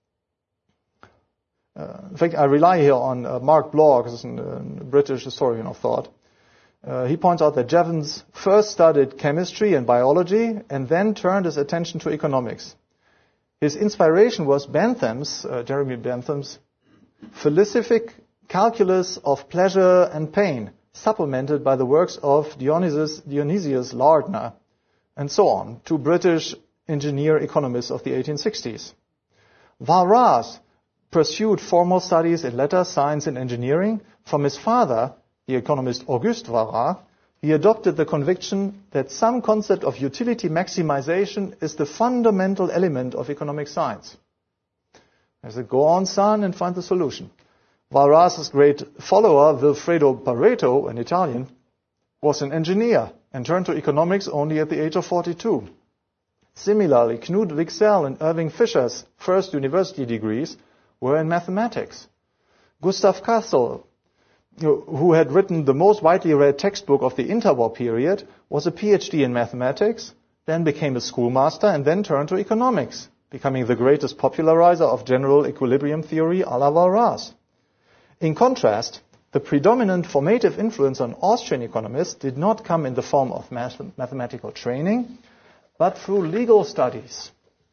S1: fact, I rely here on Mark Bloch, who's a British historian of thought. He points out that Jevons first studied chemistry and biology and then turned his attention to economics. His inspiration was Jeremy Bentham's philosophic calculus of pleasure and pain, supplemented by the works of Dionysius Lardner, and so on, two British engineer economists of the 1860s. Walras pursued formal studies in letters, science, and engineering. From his father, the economist Auguste Walras, he adopted the conviction that some concept of utility maximization is the fundamental element of economic science. I said, go on, son, and find the solution. Walras' great follower, Vilfredo Pareto, an Italian, was an engineer and turned to economics only at the age of 42. Similarly, Knut Wicksell and Irving Fisher's first university degrees were in mathematics. Gustav Cassel, who had written the most widely read textbook of the interwar period, was a PhD in mathematics, then became a schoolmaster, and then turned to economics, becoming the greatest popularizer of general equilibrium theory a la Walras. In contrast, the predominant formative influence on Austrian economists did not come in the form of mathematical training, but through legal studies.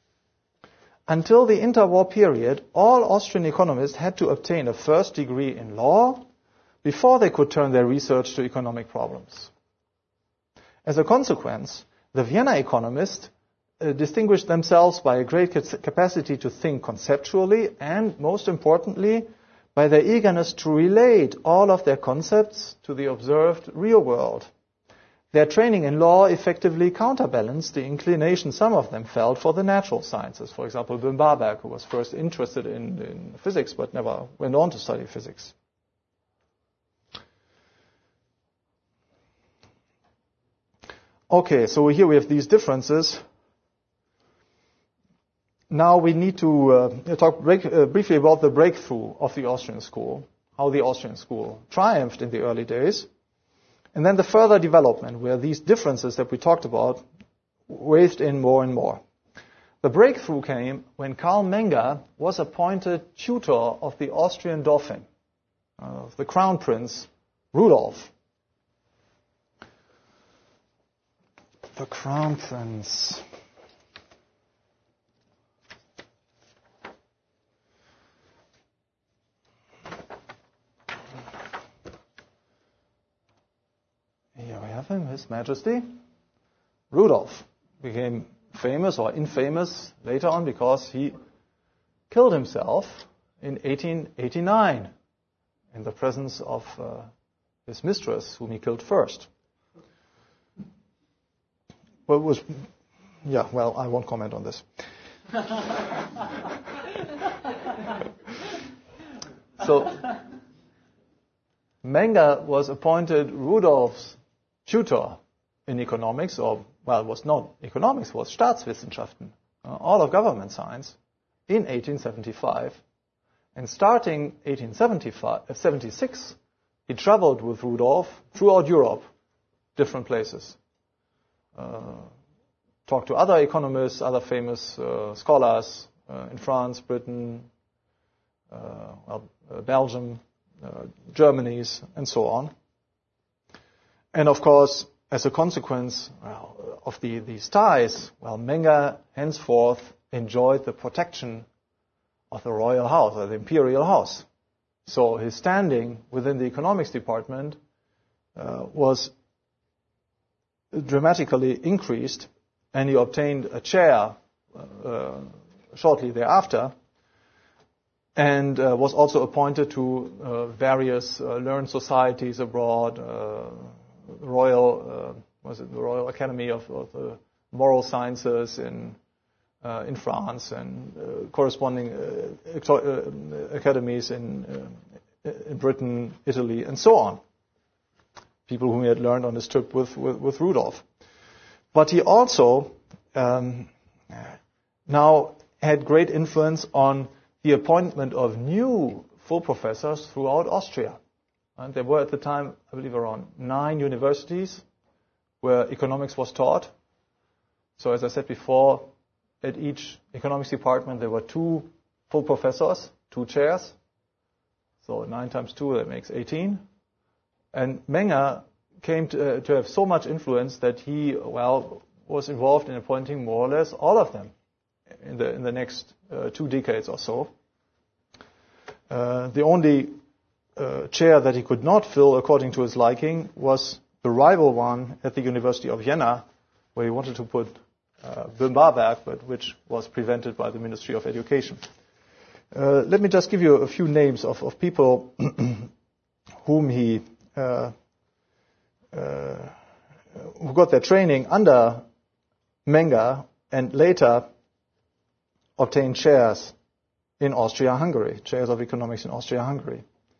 S1: Until the interwar period, all Austrian economists had to obtain a first degree in law before they could turn their research to economic problems. As a consequence, the Vienna economists distinguished themselves by a great capacity to think conceptually and, most importantly, by their eagerness to relate all of their concepts to the observed real world. Their training in law effectively counterbalanced the inclination some of them felt for the natural sciences. For example, Böhm Barberg, who was first interested in physics but never went on to study physics. Okay, so here we have these differences. Now we need to talk briefly about the breakthrough of the Austrian school, how the Austrian school triumphed in the early days, and then the further development where these differences that we talked about waved in more and more. The breakthrough came when Karl Menger was appointed tutor of the Austrian Dauphin, the Crown Prince Rudolf. The Crown Prince. Here we have him, His Majesty. Rudolf became famous or infamous later on because he killed himself in 1889 in the presence of his mistress, whom he killed first. I won't comment on this. So, Menger was appointed Rudolph's tutor in economics, it was not economics, it was Staatswissenschaften, all of government science, in 1875. And starting 1876, he traveled with Rudolph throughout Europe, different places. Talked to other economists, other famous scholars in France, Britain, Belgium, Germany, and so on. And of course, as a consequence of these ties, Menger henceforth enjoyed the protection of the royal house, or the imperial house. So his standing within the economics department was dramatically increased, and he obtained a chair shortly thereafter, and was also appointed to various learned societies abroad, the Royal Academy of the Moral Sciences in France, and corresponding academies in Britain, Italy, and so on. People whom he had learned on his trip with Rudolph. But he also now had great influence on the appointment of new full professors throughout Austria. And there were at the time, I believe, around 9 universities where economics was taught. So as I said before, at each economics department there were 2 full professors, 2 chairs. So 9 times 2, that makes 18. And Menger came to have so much influence that he, was involved in appointing more or less all of them in the next 2 decades or so. The only chair that he could not fill according to his liking was the rival one at the University of Vienna, where he wanted to put Böhm-Barwerk, but which was prevented by the Ministry of Education. Let me just give you a few names of people whom he who got their training under Menger and later obtained chairs in Austria-Hungary, chairs of economics in Austria-Hungary.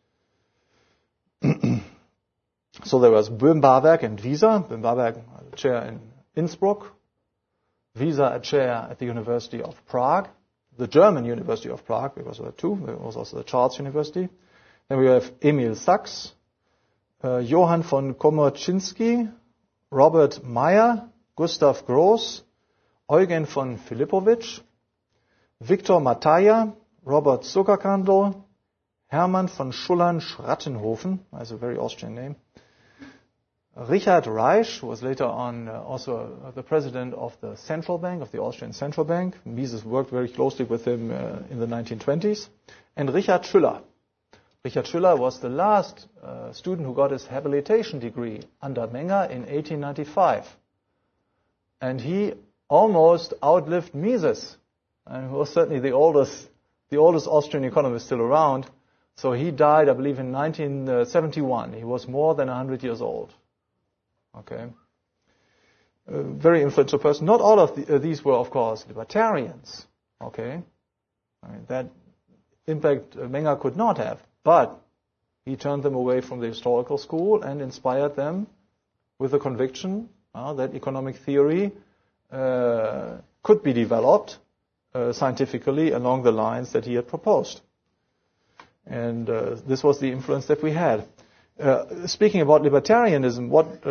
S1: So there was Böhm-Barwerk and Wieser. Böhm-Barwerk, a chair in Innsbruck. Wieser, a chair at the University of Prague, the German University of Prague, because there were 2. There was also the Charles University. Then we have Emil Sachs, Johann von Komorczynski, Robert Meyer, Gustav Gross, Eugen von Filipovic, Viktor Mataja, Robert Zuckerkandl, Hermann von Schullern-Schrattenhofen, that's a very Austrian name, Richard Reich, who was later on also the president of the Central Bank, of the Austrian Central Bank. Mises worked very closely with him in the 1920s. And Richard Schüller. Richard Schüller was the last student who got his habilitation degree under Menger in 1895. And he almost outlived Mises, and he was certainly the oldest Austrian economist still around. So he died, I believe, in 1971. He was more than 100 years old. Okay. A very influential person. Not all of these were, of course, libertarians. Okay. I mean, that impact Menger could not have. But he turned them away from the historical school and inspired them with the conviction that economic theory could be developed scientifically along the lines that he had proposed. And this was the influence that we had. Speaking about libertarianism,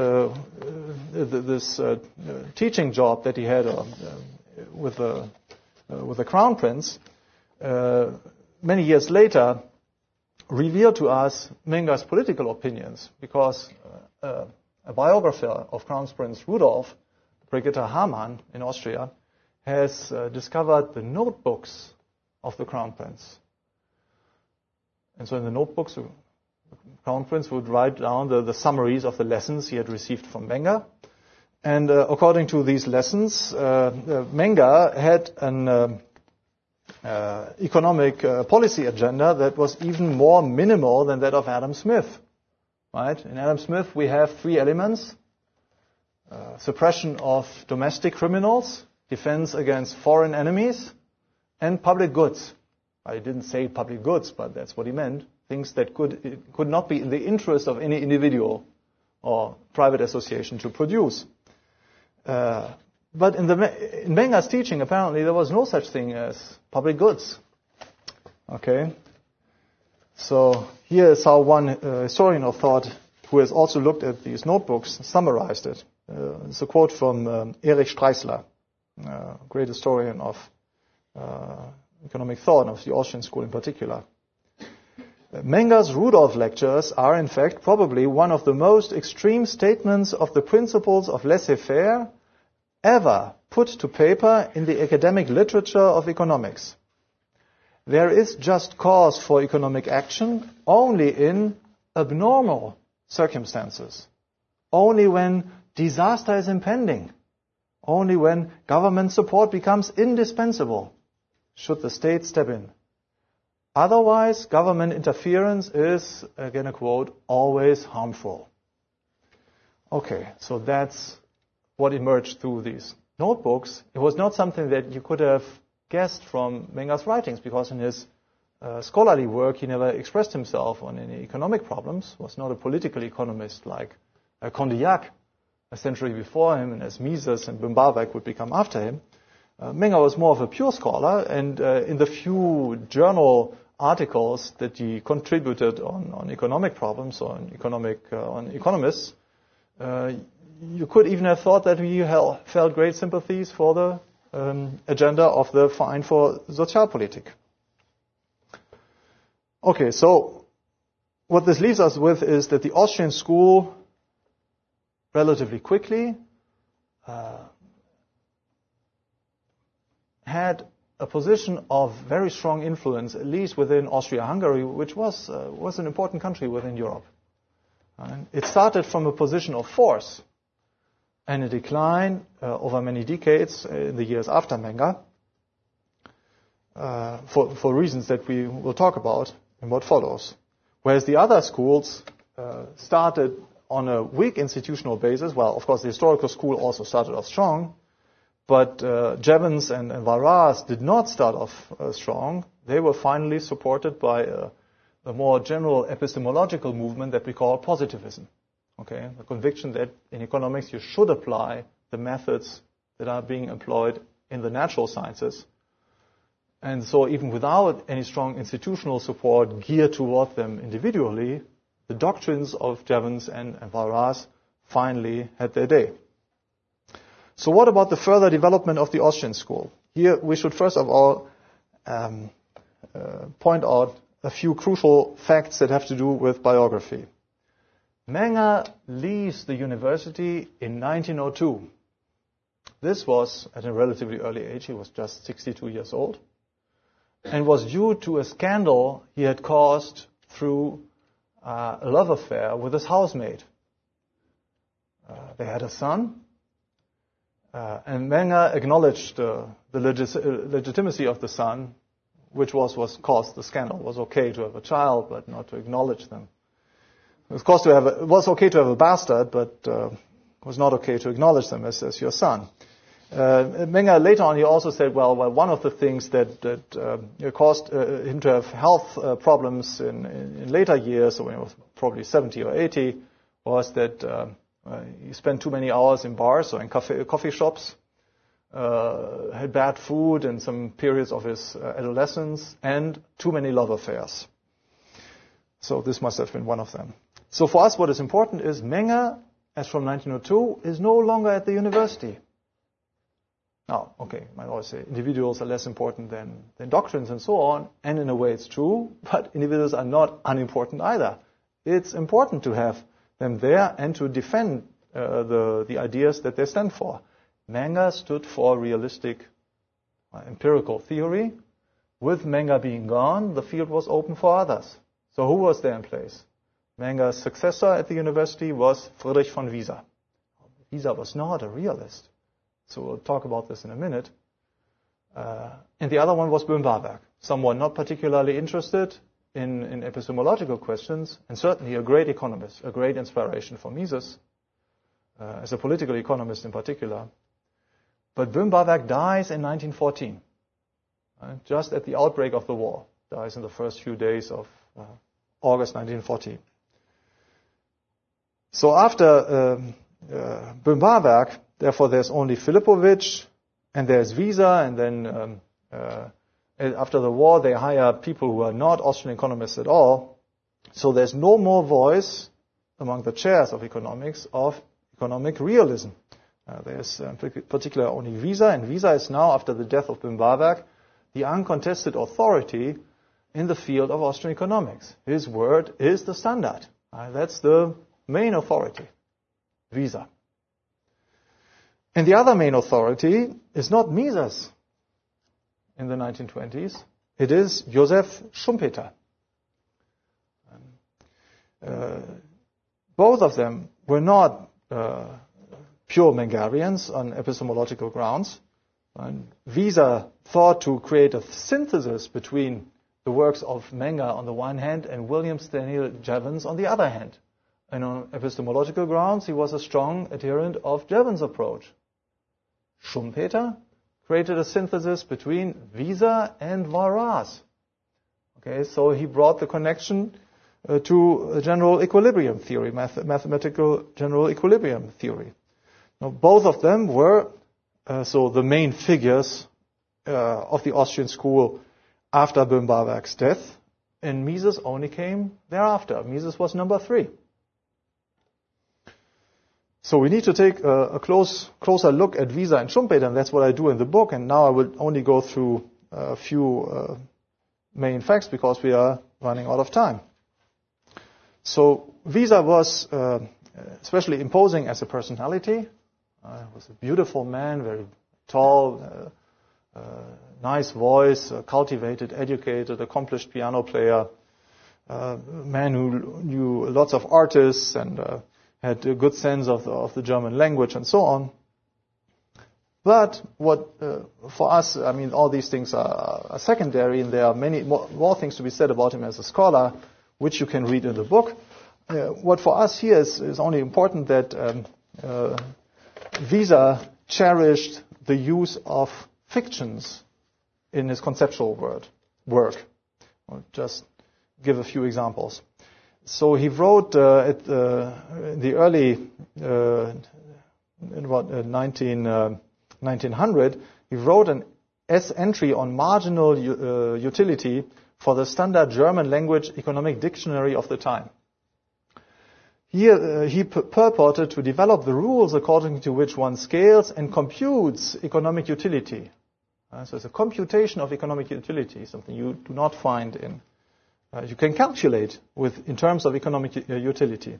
S1: this teaching job that he had with the Crown Prince, many years later, revealed to us Menger's political opinions, because a biographer of Crown Prince Rudolph, Brigitte Hamann in Austria, has discovered the notebooks of the Crown Prince. And so in the notebooks, the Crown Prince would write down the summaries of the lessons he had received from Menger. And according to these lessons, Menger had economic policy agenda that was even more minimal than that of Adam Smith. Right? In Adam Smith, we have three elements: suppression of domestic criminals, defense against foreign enemies, and public goods. I didn't say public goods, but that's what he meant. Things that could not be in the interest of any individual or private association to produce. But in Menger's teaching, apparently, there was no such thing as public goods. Okay? So here is how one historian of thought, who has also looked at these notebooks, summarized it. It's a quote from Erich Streissler, great historian of economic thought, of the Austrian school in particular. Menger's Rudolph lectures are, in fact, probably one of the most extreme statements of the principles of laissez-faire ever put to paper in the academic literature of economics. There is just cause for economic action only in abnormal circumstances, only when disaster is impending, only when government support becomes indispensable, should the state step in. Otherwise, government interference is, again a quote, always harmful. Okay, so that's what emerged through these notebooks. It was not something that you could have guessed from Menger's writings, because in his scholarly work he never expressed himself on any economic problems, was not a political economist like Condillac a century before him, and as Mises and Böhm-Bawerk would become after him. Menger was more of a pure scholar, and in the few journal articles that he contributed on economic problems, on economists, you could even have thought that he felt great sympathies for the agenda of the Verein für Sozialpolitik. Okay, so what this leaves us with is that the Austrian school relatively quickly had a position of very strong influence, at least within Austria-Hungary, which was an important country within Europe. And it started from a position of force, and it declined over many decades in the years after Menger, for reasons that we will talk about in what follows. Whereas the other schools started on a weak institutional basis. Well, of course, the historical school also started off strong, but Jevons and Walras did not start off strong. They were finally supported by a more general epistemological movement that we call positivism. Okay, the conviction that in economics you should apply the methods that are being employed in the natural sciences. And so even without any strong institutional support geared toward them individually, the doctrines of Jevons and Walras finally had their day. So what about the further development of the Austrian school? Here we should first of all point out a few crucial facts that have to do with biography. Menger leaves the university in 1902. This was at a relatively early age. He was just 62 years old, and was due to a scandal he had caused through a love affair with his housemaid. They had a son, and Menger acknowledged the legitimacy of the son, which was caused the scandal. It was okay to have a child, but not to acknowledge them. It was okay to have a bastard, but it was not okay to acknowledge them as your son. Menger later on, he also said, well, one of the things that caused him to have health problems in later years, so when he was probably 70 or 80, was that he spent too many hours in bars or in coffee shops, had bad food in some periods of his adolescence, and too many love affairs. So this must have been one of them. So for us, what is important is Menger, as from 1902, is no longer at the university. Now, okay, you might always say individuals are less important than doctrines and so on, and in a way it's true, but individuals are not unimportant either. It's important to have them there and to defend the ideas that they stand for. Menger stood for realistic empirical theory. With Menger being gone, the field was open for others. So who was there in place? Menger's successor at the university was Friedrich von Wieser. Wieser was not a realist. So we'll talk about this in a minute. And the other one was Böhm Bawerk, someone not particularly interested in epistemological questions, and certainly a great economist, a great inspiration for Mises, as a political economist in particular. But Böhm Bawerk dies in 1914, just at the outbreak of the war, dies in the first few days of August 1914. So after Böhm Bawerk, therefore there's only Filipovic, and there's Wieser, and then after the war they hire people who are not Austrian economists at all. So there's no more voice among the chairs of economics of economic realism. There's in particular only Wieser, and Wieser is now, after the death of Böhm Bawerk, the uncontested authority in the field of Austrian economics. His word is the standard. That's the main authority, Wieser. And the other main authority is not Mises in the 1920s. It is Joseph Schumpeter. Both of them were not pure Mengerians on epistemological grounds. And Wieser thought to create a synthesis between the works of Menger on the one hand and William Stanley Jevons on the other hand. And on epistemological grounds, he was a strong adherent of Jevons' approach. Schumpeter created a synthesis between Wieser and Walras. Okay, so he brought the connection to general equilibrium theory, mathematical general equilibrium theory. Now, both of them were so the main figures of the Austrian school after Böhm Bawerk's death, and Mises only came thereafter. Mises was number 3. So we need to take a closer look at Wieser and Schumpeter, and that's what I do in the book. And now I will only go through a few main facts because we are running out of time. So Wieser was especially imposing as a personality. He was a beautiful man, very tall, nice voice, cultivated, educated, accomplished piano player, man who knew lots of artists and had a good sense of the German language and so on. But what for us, I mean, all these things are secondary, and there are many more things to be said about him as a scholar, which you can read in the book. What for us here is only important that Wieser cherished the use of fictions in his conceptual work. I'll just give a few examples. So he wrote in the early 1900, he wrote an entry on marginal utility for the standard German language economic dictionary of the time. Here he purported to develop the rules according to which one scales and computes economic utility. So it's a computation of economic utility, something you do not find in you can calculate in terms of economic utility.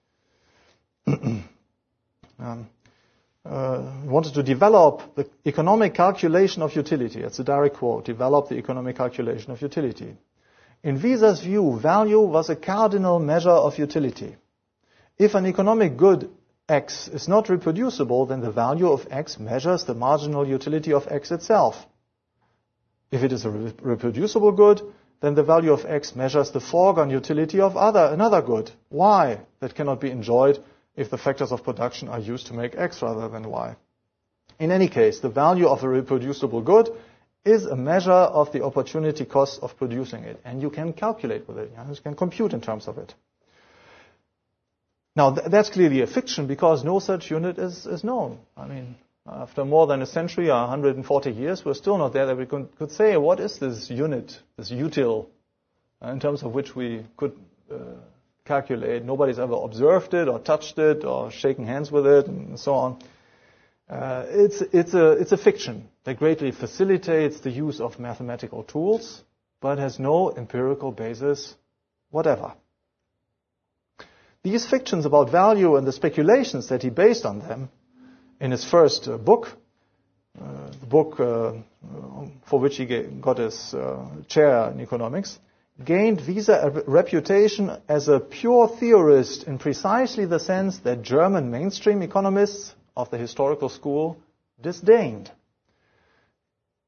S1: Wanted to develop the economic calculation of utility. That's a direct quote. Develop the economic calculation of utility. In Wieser's view, value was a cardinal measure of utility. If an economic good X is not reproducible, then the value of X measures the marginal utility of X itself. If it is a reproducible good, then the value of X measures the foregone utility of another good, Y, that cannot be enjoyed if the factors of production are used to make X rather than Y. In any case, the value of a reproducible good is a measure of the opportunity cost of producing it, and you can calculate with it. You can compute in terms of it. Now, that's clearly a fiction because no such unit is known. I mean, after more than a century, 140 years, we're still not there that we could say, what is this unit, this util, in terms of which we could calculate. Nobody's ever observed it or touched it or shaken hands with it and so on. It's a fiction that greatly facilitates the use of mathematical tools, but has no empirical basis whatever. These fictions about value and the speculations that he based on them in his first book, the book for which he got his chair in economics, gained Wieser a reputation as a pure theorist in precisely the sense that German mainstream economists of the historical school disdained.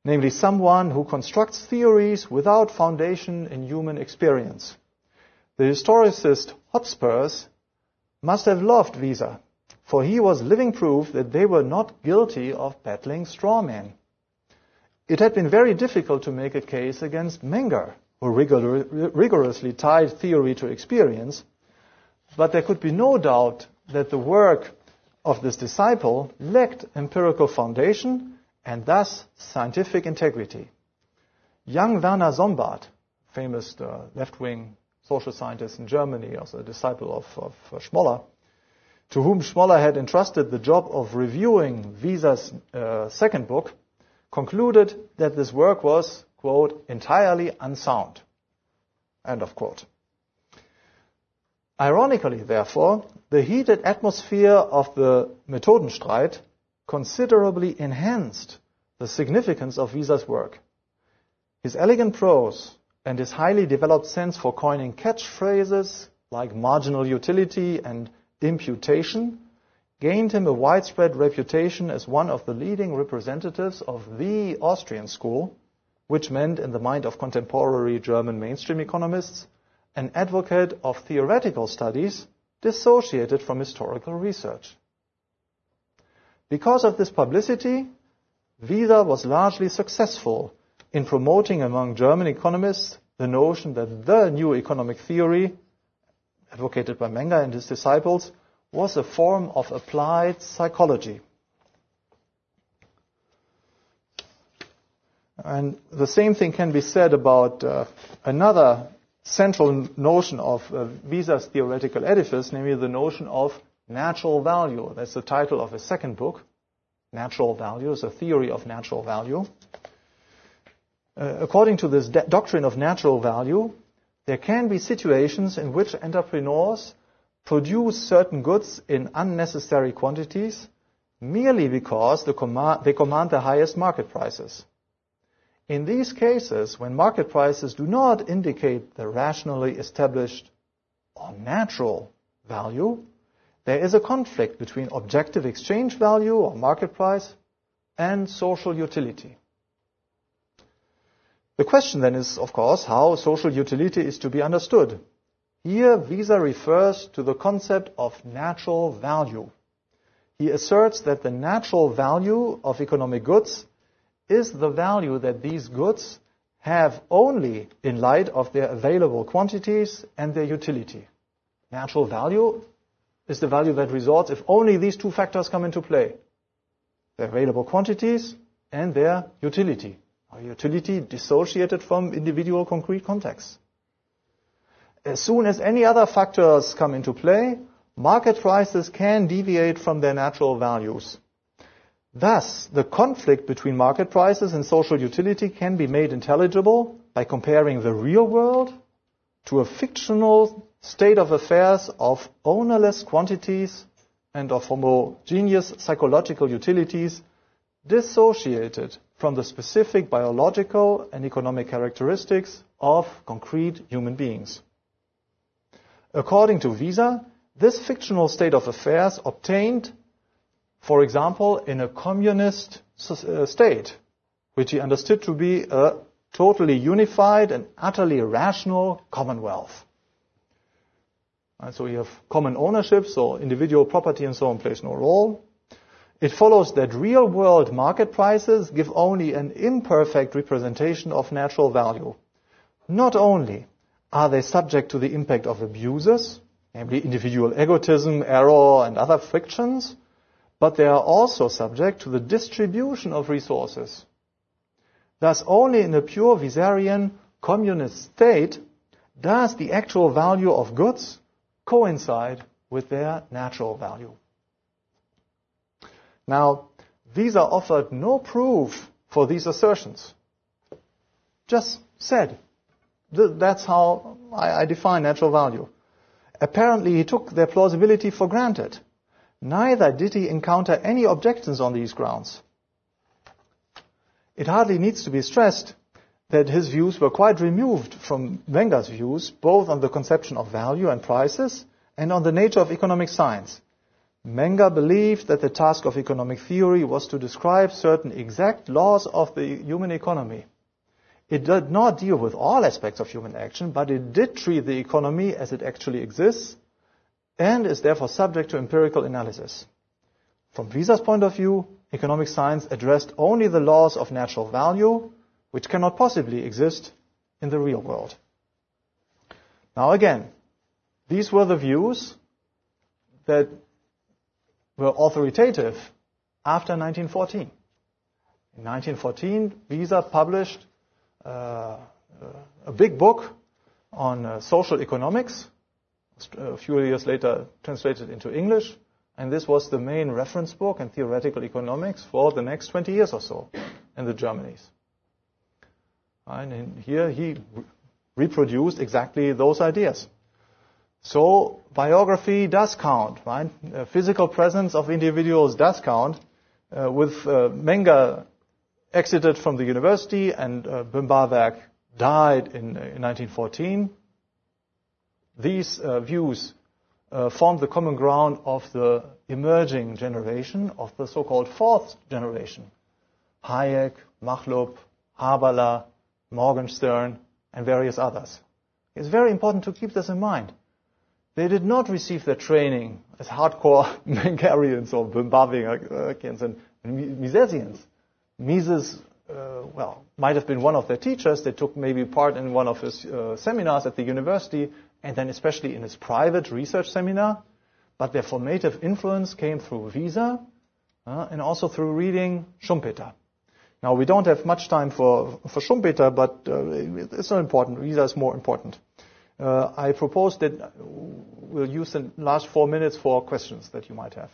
S1: namely someone who constructs theories without foundation in human experience. The historicist Hotspurs must have loved Visa, for he was living proof that they were not guilty of peddling straw men. It had been very difficult to make a case against Menger, who rigorously tied theory to experience, but there could be no doubt that the work of this disciple lacked empirical foundation and thus scientific integrity. Young Werner Sombart, famous left-wing social scientist in Germany, also a disciple of Schmoller, to whom Schmoller had entrusted the job of reviewing Visa's second book, concluded that this work was, quote, entirely unsound, end of quote. Ironically, therefore, the heated atmosphere of the Methodenstreit considerably enhanced the significance of Visa's work. His elegant prose and his highly developed sense for coining catchphrases like marginal utility and imputation gained him a widespread reputation as one of the leading representatives of the Austrian school, which meant, in the mind of contemporary German mainstream economists, an advocate of theoretical studies dissociated from historical research. Because of this publicity, Visa was largely successful in promoting among German economists the notion that the new economic theory, advocated by Menger and his disciples, was a form of applied psychology. And the same thing can be said about another central notion of Visa's theoretical edifice, namely the notion of natural value. That's the title of his second book, Natural Values, a theory of natural value. According to this doctrine of natural value, there can be situations in which entrepreneurs produce certain goods in unnecessary quantities merely because they command the highest market prices. In these cases, when market prices do not indicate the rationally established or natural value, there is a conflict between objective exchange value or market price and social utility. The question then is, of course, how social utility is to be understood. Here, Visa refers to the concept of natural value. He asserts that the natural value of economic goods is the value that these goods have only in light of their available quantities and their utility. Natural value is the value that results if only these two factors come into play: their available quantities and their utility. Or utility dissociated from individual concrete contexts. As soon as any other factors come into play, market prices can deviate from their natural values. Thus, the conflict between market prices and social utility can be made intelligible by comparing the real world to a fictional state of affairs of ownerless quantities and of homogeneous psychological utilities dissociated from the specific biological and economic characteristics of concrete human beings. According to Visa, this fictional state of affairs obtained, for example, in a communist state, which he understood to be a totally unified and utterly rational commonwealth. And so you have common ownership, so individual property and so on plays no role. It follows that real-world market prices give only an imperfect representation of natural value. Not only are they subject to the impact of abuses, namely individual egotism, error, and other frictions, but they are also subject to the distribution of resources. Thus, only in a pure Visarian communist state does the actual value of goods coincide with their natural value. Now, Visa offered no proof for these assertions. Just said, that's how I define natural value. Apparently, he took their plausibility for granted. Neither did he encounter any objections on these grounds. It hardly needs to be stressed that his views were quite removed from Menger's views, both on the conception of value and prices and on the nature of economic science. Menger believed that the task of economic theory was to describe certain exact laws of the human economy. It did not deal with all aspects of human action, but it did treat the economy as it actually exists and is therefore subject to empirical analysis. From Wieser's point of view, economic science addressed only the laws of natural value, which cannot possibly exist in the real world. Now again, these were the views that were authoritative after 1914. In 1914, Wieser published a big book on social economics, a few years later translated into English, and this was the main reference book in theoretical economics for the next 20 years or so in the Germanies. And here he reproduced exactly those ideas. So biography does count, right? Physical presence of individuals does count. With Menger exited from the university and Böhm-Bawerk died in 1914. These views formed the common ground of the emerging generation of the so-called fourth generation. Hayek, Machlup, Haberler, Morgenstern, and various others. It's very important to keep this in mind. They did not receive their training as hardcore Mengerians or Böhm-Bawerkians and Misesians. Mises, might have been one of their teachers. They took maybe part in one of his seminars at the university, and then especially in his private research seminar. But their formative influence came through Wieser and also through reading Schumpeter. Now, we don't have much time for Schumpeter, but it's not important. Wieser is more important. I propose that we'll use the last 4 minutes for questions that you might have.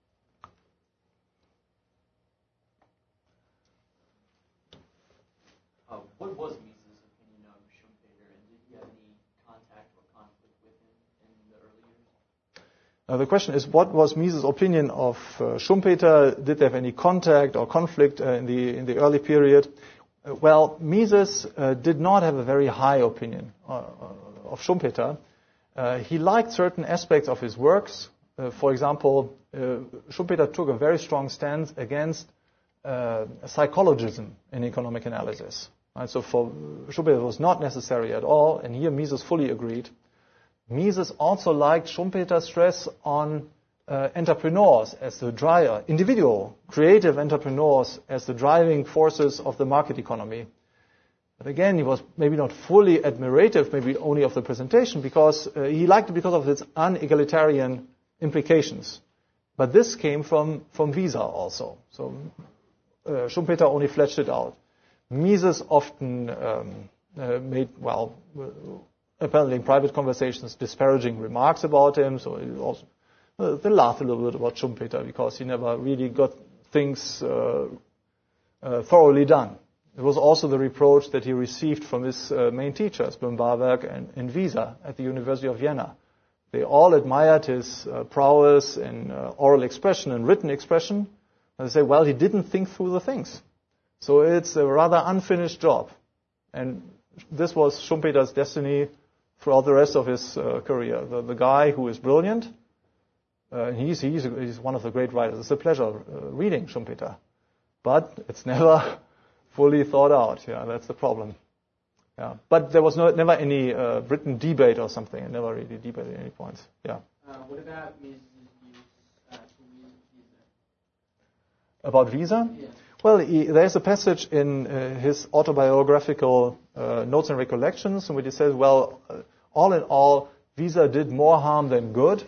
S2: What was Mises' opinion of Schumpeter, and did he have any contact or conflict with him in the early years?
S1: The question is, what was Mises' opinion of Schumpeter? Did they have any contact or conflict in the early period? Well, Mises did not have a very high opinion of Schumpeter. He liked certain aspects of his works. For example, Schumpeter took a very strong stance against psychologism in economic analysis. Right? So for Schumpeter it was not necessary at all, and here Mises fully agreed. Mises also liked Schumpeter's stress on entrepreneurs as the individual, creative entrepreneurs as the driving forces of the market economy. But again, he was maybe not fully admirative, maybe only of the presentation, because he liked it because of its unegalitarian implications. But this came from Wieser also. So Schumpeter only fleshed it out. Mises often made, apparently in private conversations, disparaging remarks about him. So he also, they laughed a little bit about Schumpeter because he never really got things thoroughly done. It was also the reproach that he received from his main teachers, Böhm-Bawerk and Wieser at the University of Vienna. They all admired his prowess in oral expression and written expression. And they say, well, he didn't think through the things. So it's a rather unfinished job. And this was Schumpeter's destiny throughout the rest of his career. The guy who is brilliant, he's one of the great writers. It's a pleasure reading Schumpeter. But it's never fully thought out. Yeah, that's the problem. Yeah, but there was never any written debate or something. I never really debated any points. Yeah.
S2: What about Mises' views to Wieser?
S1: About Wieser?
S2: Yeah.
S1: Well, there's a passage in his autobiographical notes and recollections in which he says, well, all in all, Wieser did more harm than good,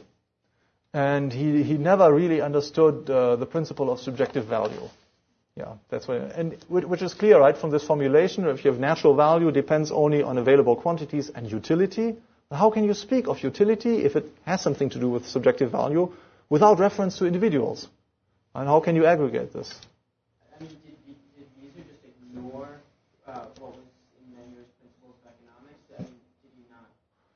S1: and he never really understood the principle of subjective value. Yeah, that's what, and which is clear, right, from this formulation. If you have natural value, depends only on available quantities and utility. How can you speak of utility if it has something to do with subjective value without reference to individuals? And how can you aggregate this?
S2: I mean, did Wieser just ignore what was in Menger's principles of economics? I mean, did he not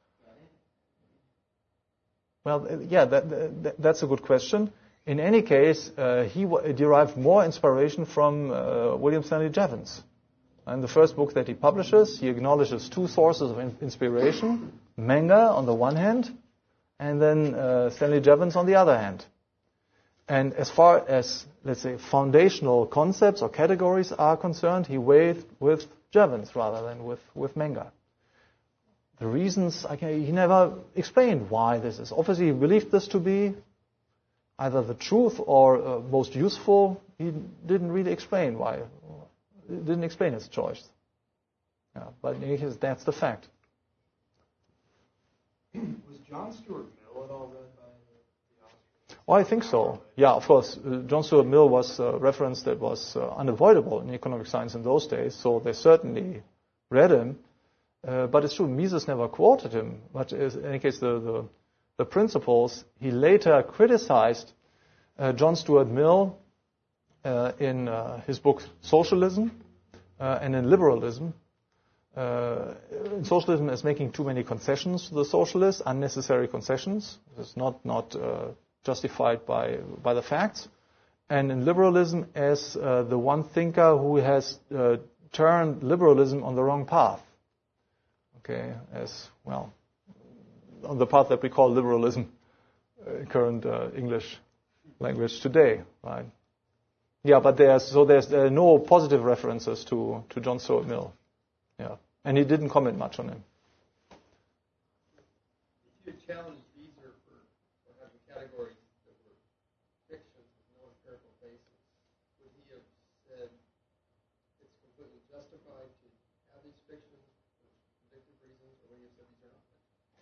S2: get it?
S1: Well, that's a good question. In any case, he derived more inspiration from William Stanley Jevons. In the first book that he publishes, he acknowledges two sources of inspiration, Menger on the one hand, and then Stanley Jevons on the other hand. And as far as, let's say, foundational concepts or categories are concerned, he weighed with Jevons rather than with Menger. The reasons, he never explained why this is. Obviously, he believed this to be either the truth or most useful. He didn't really explain why. He didn't explain his choice. Yeah, but in any case, that's the fact.
S3: Was John Stuart Mill at all read by the Austrians?
S1: Oh, I think so. Yeah, of course. John Stuart Mill was a reference that was unavoidable in economic science in those days, so they certainly read him. But it's true, Mises never quoted him. But in any case, the principles, he later criticized John Stuart Mill in his book Socialism and in Liberalism. In socialism as making too many concessions to the socialists, unnecessary concessions. It's not justified by the facts. And in liberalism as the one thinker who has turned liberalism on the wrong path. Okay, as well, on the path that we call liberalism, current English language today, right? Yeah, but there's no positive references to John Stuart Mill. Yeah, and he didn't comment much on him.
S3: If you had challenged Wieser for having categories that were fictions with no empirical basis, would he have said it's completely justified to have these fictions for predictive reasons, or would he have said these are not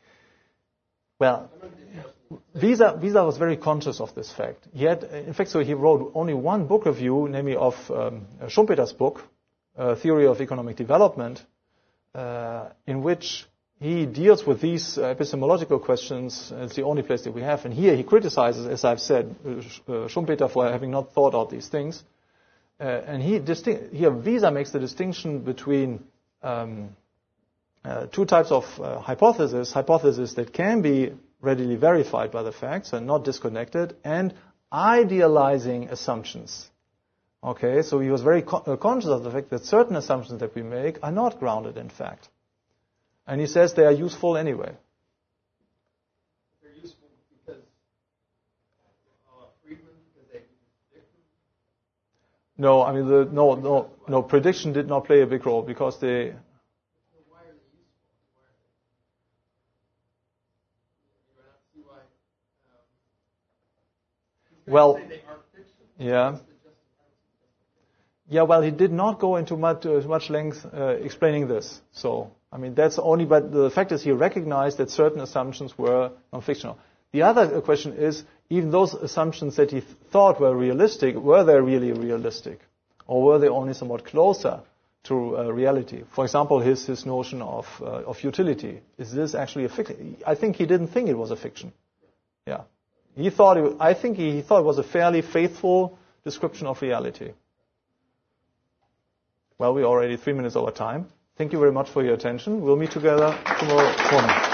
S3: fictions?
S1: Well, Wieser was very conscious of this fact. In fact, so he wrote only one book review, namely of Schumpeter's book, Theory of Economic Development, in which he deals with these epistemological questions. It's the only place that we have. And here he criticizes, as I've said, Schumpeter for having not thought out these things. And here Wieser makes the distinction between two types of hypotheses that can be readily verified by the facts and not disconnected, and idealizing assumptions. Okay, so he was very conscious of the fact that certain assumptions that we make are not grounded in fact. And he says they are useful anyway.
S3: They're useful because Friedman, because they predict them?
S1: No, I mean, prediction did not play a big role because they...
S3: Why are they useful? You want to see why...
S1: Well,
S3: say they are fiction.
S1: Yeah. Yeah, well, he did not go into much length explaining this. So, I mean, that's only, but the fact is he recognized that certain assumptions were non-fictional. The other question is, even those assumptions that he thought were realistic, were they really realistic? Or were they only somewhat closer to reality? For example, his notion of utility. Is this actually a fiction? I think he didn't think it was a fiction. Yeah. I think he thought it was a fairly faithful description of reality. Well, we're already 3 minutes over time. Thank you very much for your attention. We'll meet together tomorrow morning.